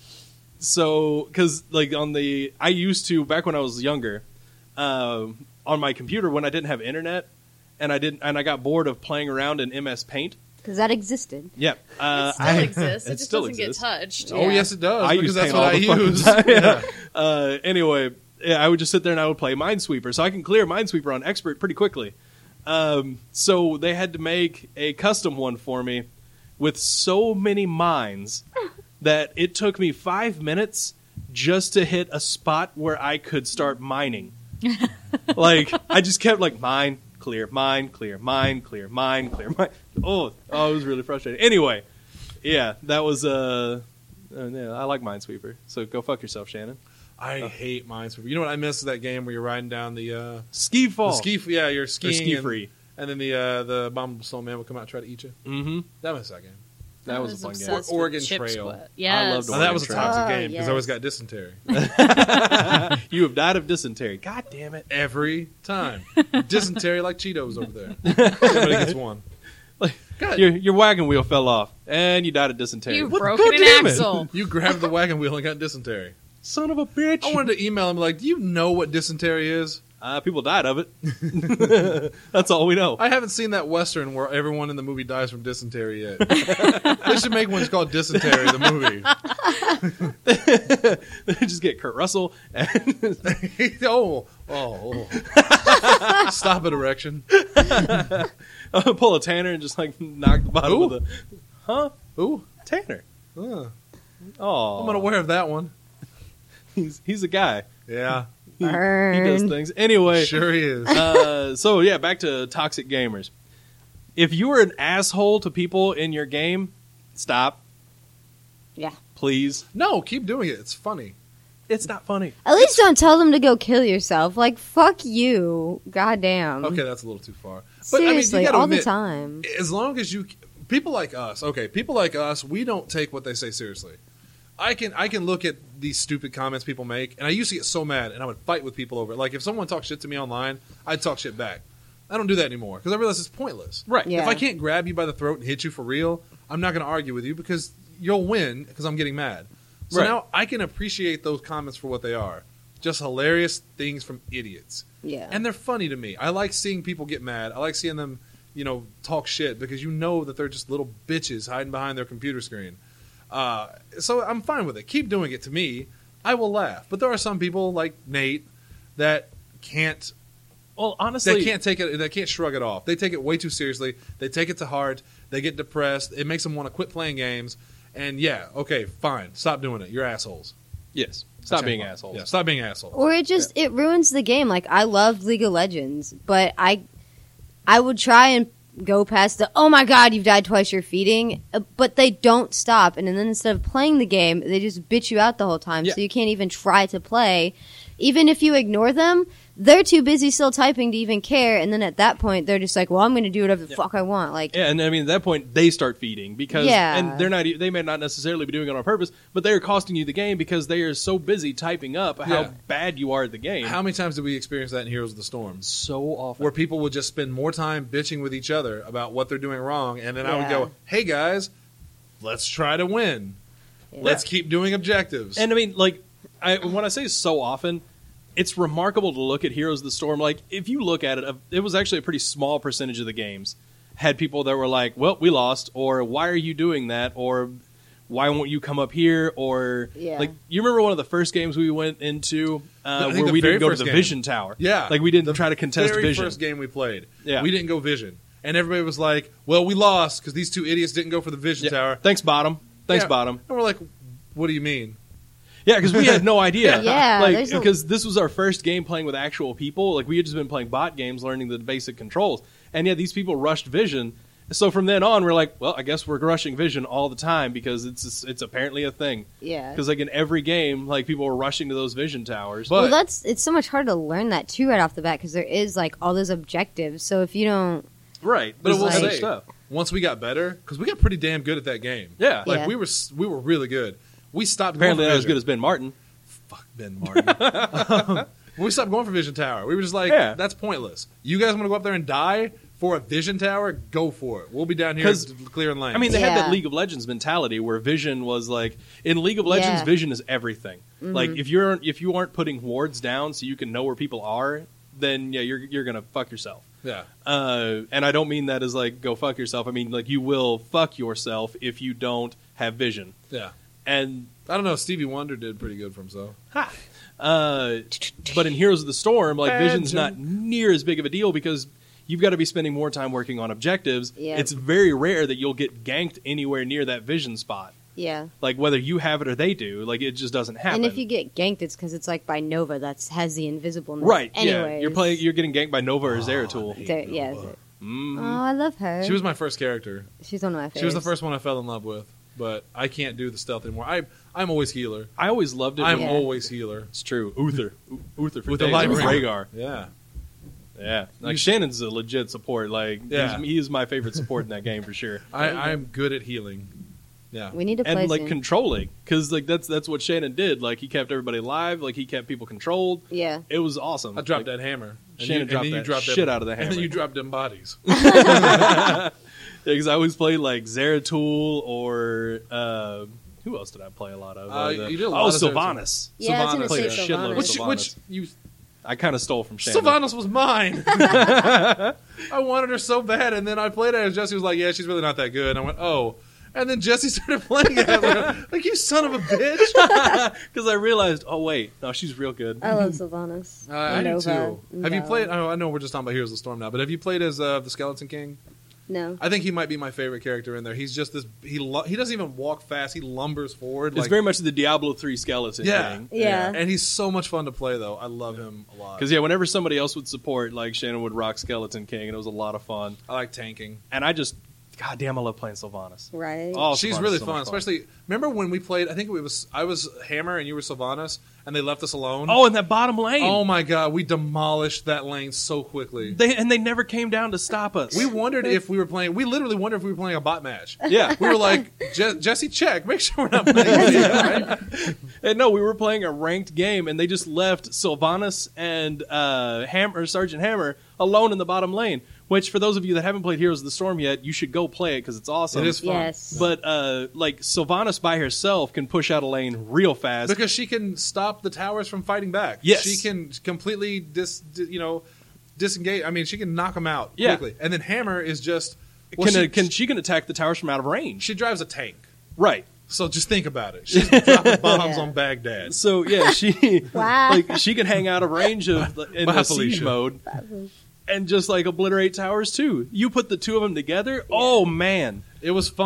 So, because like on the, I used to back when I was younger, uh, on my computer when I didn't have internet, and I didn't, and I got bored of playing around in M S Paint. Because that existed. Yeah, uh, It still I, exists. It, it just still doesn't exists. get touched. Oh, Yeah. yes, it does. I because use that's Paint what all I the fucking use. time. Yeah. Uh, anyway, yeah, I would just sit there and I would play Minesweeper, so I can clear Minesweeper on expert pretty quickly. Um, so they had to make a custom one for me with so many mines that it took me five minutes just to hit a spot where I could start mining. Like I just kept like mine, clear, mine, clear, mine, clear, mine, clear, mine. Oh, oh, it was really frustrating. Anyway, yeah, that was uh, uh yeah, I like Minesweeper. So go fuck yourself, Shannon. I hate Minesweeper. You know what I miss is that game where you're riding down the, uh, Ski fall. the ski. Yeah, you're Or skiing. ski and, free. and then the uh, the abominable snowman will come out and try to eat you. Mm-hmm. That was that game. That was a fun game. obsessed with Oregon Chip Trail. Squad. Yes. loved Now, Oregon that was a Trail. toxic Oh, game because I always yes. got dysentery You have died of dysentery. God damn it. every time. Dysentery like Cheetos over there. Somebody gets one. Like, God, your, your wagon wheel fell off, and you died of dysentery. You've What- broken God an damn it. axle. you grabbed the wagon wheel and got dysentery. Son of a bitch. I wanted to email him like, do you know what dysentery is? Uh, people died of it. That's all we know. I haven't seen that Western where everyone in the movie dies from dysentery yet. They should make one called Dysentery, the movie. Just get Kurt Russell. And oh, oh, oh. Stop it, erection. pull a Tanner and just like knock the bottom Ooh. of the. Huh? Ooh, Tanner. uh, Oh, I'm unaware of that one. He's he's a guy. Yeah, He, he does Burn. things anyway. sure he is. uh, so yeah, back to toxic gamers. If you are an asshole to people in your game, stop, Yeah. please. No, keep doing it. It's funny. It's not funny. At least don't tell them to go kill yourself. Like, fuck you. Goddamn. Okay, that's a little too far. But Seriously, I mean, you gotta all admit, the time. as long as you people like us, okay, people like us, we don't take what they say seriously. I can I can look at these stupid comments people make, and I used to get so mad, and I would fight with people over it. Like if someone talks shit to me online, I'd talk shit back. I don't do that anymore because I realize it's pointless. Right. Yeah. If I can't grab you by the throat and hit you for real, I'm not going to argue with you because you'll win because I'm getting mad. So Right. now I can appreciate those comments for what they are. Just hilarious things from idiots. Yeah. And they're funny to me. I like seeing people get mad. I like seeing them, you know, talk shit because you know that they're just little bitches hiding behind their computer screen. Uh, so I'm fine with it. Keep doing it to me. I will laugh. But there are some people like Nate that can't Well, honestly, they can't take it. They can't shrug it off. They take it way too seriously. They take it to heart. They get depressed. It makes them want to quit playing games. And yeah, okay, fine. Stop doing it. You're assholes. Yes. Stop That's being fun. assholes. Yeah, stop being assholes. Or it just it ruins the game. Like I loved League of Legends, but I I would try and go past the oh my god you've died twice you're feeding, uh, but they don't stop. And then instead of playing the game, they just bitch you out the whole time. Yeah. So you can't even try to play. Even if you ignore them, they're too busy still typing to even care. And then at that point, they're just like, well, I'm going to do whatever the Yeah. fuck I want. Like Yeah, and I mean at that point they start feeding because Yeah. and they're not e- they may not necessarily be doing it on purpose, but they are costing you the game because they are so busy typing up how Yeah. bad you are at the game. How many times did we experience that in Heroes of the Storm? so often. Where people would just spend more time bitching with each other about what they're doing wrong, and then I would Yeah. go, "Hey guys, let's try to win. Yeah. Let's keep doing objectives." And I mean, like, I, when I say so often, it's remarkable to look at Heroes of the Storm. Like, if you look at it, uh, it was actually a pretty small percentage of the games had people that were like, well, we lost, or why are you doing that, or why won't you come up here, or, Yeah. like, you remember one of the first games we went into I uh, think where the we very didn't go to first the game. Vision Tower? yeah, Like, we didn't the try to contest very Vision. first game we played, Yeah. we didn't go Vision, and everybody was like, "Well, we lost because these two idiots didn't go for the Vision Yeah. Tower." Thanks, Bottom. Thanks, Yeah. Bottom. And we're like, "What do you mean?" Yeah, because we had no idea. Yeah, like there's a- because this was our first game playing with actual people. Like we had just been playing bot games, learning the basic controls, and yeah, these people rushed Vision. So from then on, we're like, well, I guess we're rushing Vision all the time because it's it's apparently a thing. yeah. Because like in every game, like people were rushing to those Vision towers. But Well, that's it's so much harder to learn that too right off the bat because there is like all those objectives. So if you don't, right, But I there's will other say, stuff. once we got better, because we got pretty damn good at that game. Yeah, Like Yeah. we were, we were really good. We stopped. apparently going not for as Vision. good as Ben Martin. Fuck Ben Martin. um, we stopped going for Vision Tower. We were just like, Yeah. that's pointless. You guys want to go up there and die for a Vision Tower? Go for it. We'll be down here 'Cause- clearing lanes. I mean, they had that Yeah. League of Legends mentality where Vision was like in League of Legends, Yeah. Vision is everything. Mm-hmm. Like if you're if you aren't putting wards down so you can know where people are, then yeah, you're you're gonna fuck yourself. yeah. Uh, and I don't mean that as like go fuck yourself. I mean like you will fuck yourself if you don't have Vision. Yeah. And I don't know. Stevie Wonder did pretty good for himself. uh, but in Heroes of the Storm, like Bad Vision's joke. not near as big of a deal because you've got to be spending more time working on objectives. Yeah. It's very rare that you'll get ganked anywhere near that Vision spot. yeah. Like whether you have it or they do, like it just doesn't happen. And if you get ganked, it's because it's like by Nova that has the invisibleness. right, Anyways, yeah, you're playing, you're getting ganked by Nova or Zeratul. There- yeah. Nova. Mm. Oh, I love her. She was my first character. She's one of my favorites. She was the first one I fell in love with. But I can't do the stealth anymore. I I'm always healer. I always loved it. I'm when- Yeah. always healer. It's true. Uther, U- Uther for With the days. light With ring. Rhaegar. Yeah. Yeah, like You- Shannon's a legit support. Like, Yeah. he's, he is my favorite support in that game for sure. I, I'm good at healing. Yeah. We need to play And like soon. controlling, because like that's that's what Shannon did. Like he kept everybody alive. Like he kept people controlled. yeah. It was awesome. I dropped Like, that hammer. And Shannon you, dropped and then that you dropped shit them, out of the And then hammer. you dropped them bodies. because I always played like Zeratul or uh, who else did I play a lot of? Uh, the- you did a oh, lot of Zeratul. Sylvanas. Yeah, I was gonna Sylvanas, say Played a shitload of Sylvanas. which Sylvanas. which you I kind of stole from Shannon. Sylvanas was mine. I wanted her so bad, and then I played it, and Jesse was like, "Yeah, she's really not that good." And I went, "Oh." And then Jesse started playing it. I was like, like, you son of a bitch. Because I realized, oh wait, no, she's real good. I love Sylvanas. Uh, I do Nova. too. Have you No. played? Oh, I know we're just talking about Heroes of the Storm now, but have you played as uh, the Skeleton King? No. I think he might be my favorite character in there. He's just this. He lu- he doesn't even walk fast. He lumbers forward. It's like, very much the Diablo three skeleton yeah, thing. Yeah. And he's so much fun to play, though. I love him a lot. Because yeah, whenever somebody else would support, like Shannon would rock Skeleton King, and it was a lot of fun. I like tanking. And I just, god damn, I love playing Sylvanas. Right. Oh, She's Sylvanas really is so fun, much especially. Remember when we played? I think it was I was Hammer and you were Sylvanas, and they left us alone. Oh, in that bottom lane. Oh my god, we demolished that lane so quickly. They and they never came down to stop us. We wondered if we were playing. We literally wondered if we were playing a bot match. yeah. We were like, Je- Jesse, check, make sure we're not playing. Right? And no, we were playing a ranked game, and they just left Sylvanas and uh, Hammer, Sergeant Hammer alone in the bottom lane. Which, for those of you that haven't played Heroes of the Storm yet, you should go play it because it's awesome. It is fun. Yes. But uh, like Sylvanas by herself can push out a lane real fast. Because she can stop the towers from fighting back. Yes. She can completely dis, di- you know, disengage. I mean, she can knock them out Yeah. quickly. And then Hammer is just well, can, she, uh, can she can attack the towers from out of range? she drives a tank. Right. So just think about it. She's dropping bombs Yeah. on Baghdad. So yeah, she Wow. like she can hang out of range of in Bye, the siege Felicia. mode and just like obliterate towers too. You put the two of them together, oh man, It was fun.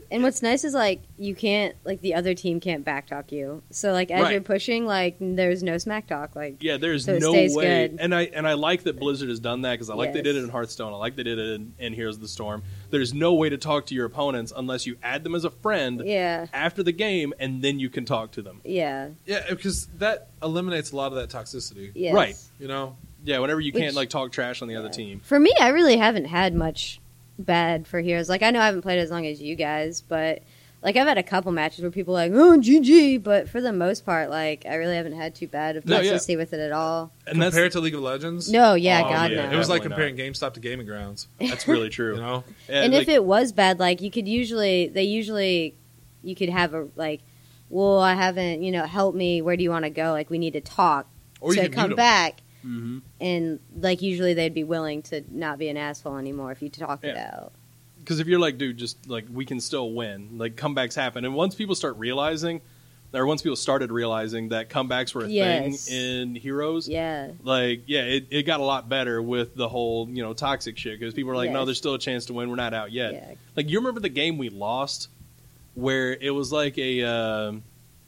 And what's nice is like you can't like the other team can't backtalk you. So like as Right. you're pushing, like there's no smack talk. Like Yeah, there's So it no stays way, good. and I and I like that Blizzard has done that because I like they did it Yes. in Hearthstone. I like they did it in, in Heroes of the Storm. There's no way to talk to your opponents unless you add them as a friend yeah, after the game, and then you can talk to them. yeah, Yeah, because that eliminates a lot of that toxicity. yes. Right. You know, Yeah, whenever you Which- can't like talk trash on the other team. For me, I really haven't had much bad for Heroes. Like I know I haven't played as long as you guys, but like I've had a couple matches where people are like, oh, G G, but for the most part, like I really haven't had too bad of No, yeah. toxicity with it at all. And that's compared to League of Legends, No, yeah, Oh, God, yeah, no. it was like Definitely comparing GameStop to Gaming Grounds. that's really true. You know, And like, if it was bad, like you could usually, they usually, you could have a like, well, I haven't, you know, help me. Where do you want to go? Like we need to talk or you to can come mute 'em. back. mhm. And like usually they'd be willing to not be an asshole anymore if you talk it Yeah. out. Because if you're like, dude, just like we can still win. Like comebacks happen, and once people start realizing, or once people started realizing that comebacks were a Yes. thing in Heroes, Yeah, like yeah, it, it got a lot better with the whole you know toxic shit because people were like, no, Yes. there's still a chance to win. We're not out yet. yeah. Like you remember the game we lost where it was like a, um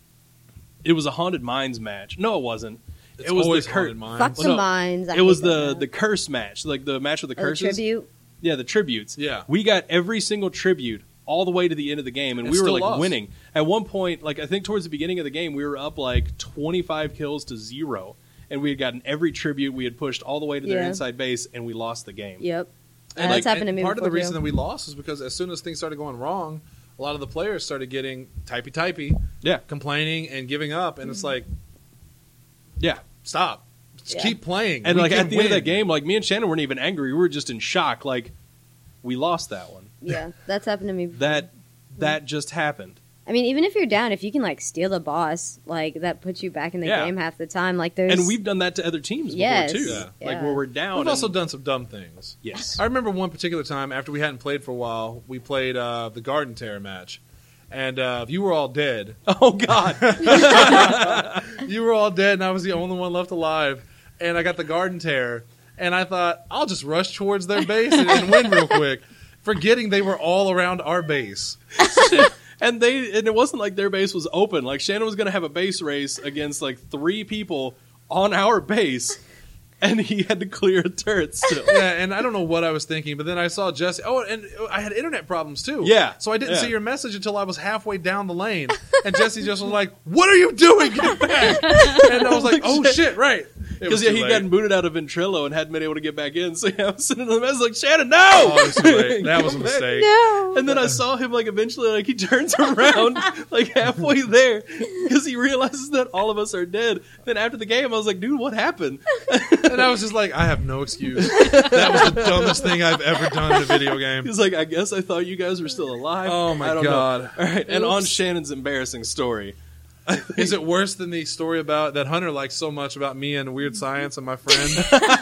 it was a haunted mines match. No, it wasn't. It's it was always the cur- haunted minds. Fuck Well, the no, mines. I It was hate the that. the curse match, like the match with the Oh, the curses. tribute. Yeah, the tributes. Yeah. We got every single tribute all the way to the end of the game, and And we were still like lost. winning. At one point, like I think towards the beginning of the game, we were up like twenty-five kills to zero, and we had gotten every tribute. We had pushed all the way to their Yeah. inside base, and we lost the game. Yep. And That's like, happened to and me part of the before, reason too. that we lost is because as soon as things started going wrong, a lot of the players started getting typey typey, Yeah, complaining and giving up, and it's like, yeah. stop, just Yeah. keep playing. And We like can at the end of win. that game, like me and Shannon weren't even angry. We were just in shock. Like we lost that one. Yeah, that's happened to me. Before. That that just happened. I mean, even if you're down, if you can like steal the boss, like that puts you back in the Yeah. game half the time. Like there's And we've done that to other teams Yes. before too. Yeah. Like Yeah. where we're down. We've also and- done some dumb things. yes. I remember one particular time after we hadn't played for a while, we played uh, the Garden Terror match, and uh, you were all dead. Oh God. You were all dead, and I was the only one left alive. And I got the Garden Terror, and I thought I'll just rush towards their base and, and win real quick, forgetting they were all around our base. And they and it wasn't like their base was open. Like Shannon was going to have a base race against like three people on our base, and he had to clear a turret still. Yeah, and I don't know what I was thinking, but then I saw Jesse. Oh, and I had internet problems too. Yeah, so I didn't yeah. see your message until I was halfway down the lane, and Jesse just was like, "What are you doing? Get back!" And I was like, "Oh shit, right." It was Because yeah, too he late. gotten booted out of Ventrilo and hadn't been able to get back in. So yeah, I was sitting in the mess like Shannon, no. Oh, it was too late. That was a Come back. mistake. no. And then I saw him like eventually, like he turns around like halfway there because he realizes that all of us are dead. Then after the game, I was like, "Dude, what happened?" And I was just like, I have no excuse. That was the dumbest thing I've ever done in a video game. He's like, "I guess I thought you guys were still alive." Oh my I don't God. know. All right, and on Oops. Shannon's embarrassing story. Is it worse than the story about that Hunter likes so much about me and Weird Science and my friend?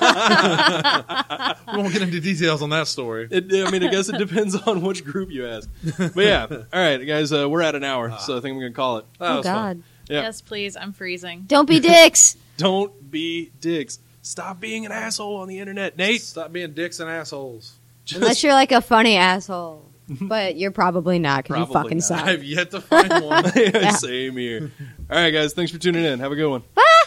We won't get into details on that story. It, I mean, I guess it depends on which group you ask. But yeah, all right, guys, uh, we're at an hour, so I think I'm gonna call it. That Oh was fun. God! Yeah. Yes, please. I'm freezing. Don't be dicks. Don't be dicks. Stop being an asshole on the internet, Nate. Stop being dicks and assholes. Unless Just you're like a funny asshole, but you're probably not because you Probably fucking not. suck. I've yet to find one. same here. All right, guys, thanks for tuning in. Have a good one. Bye.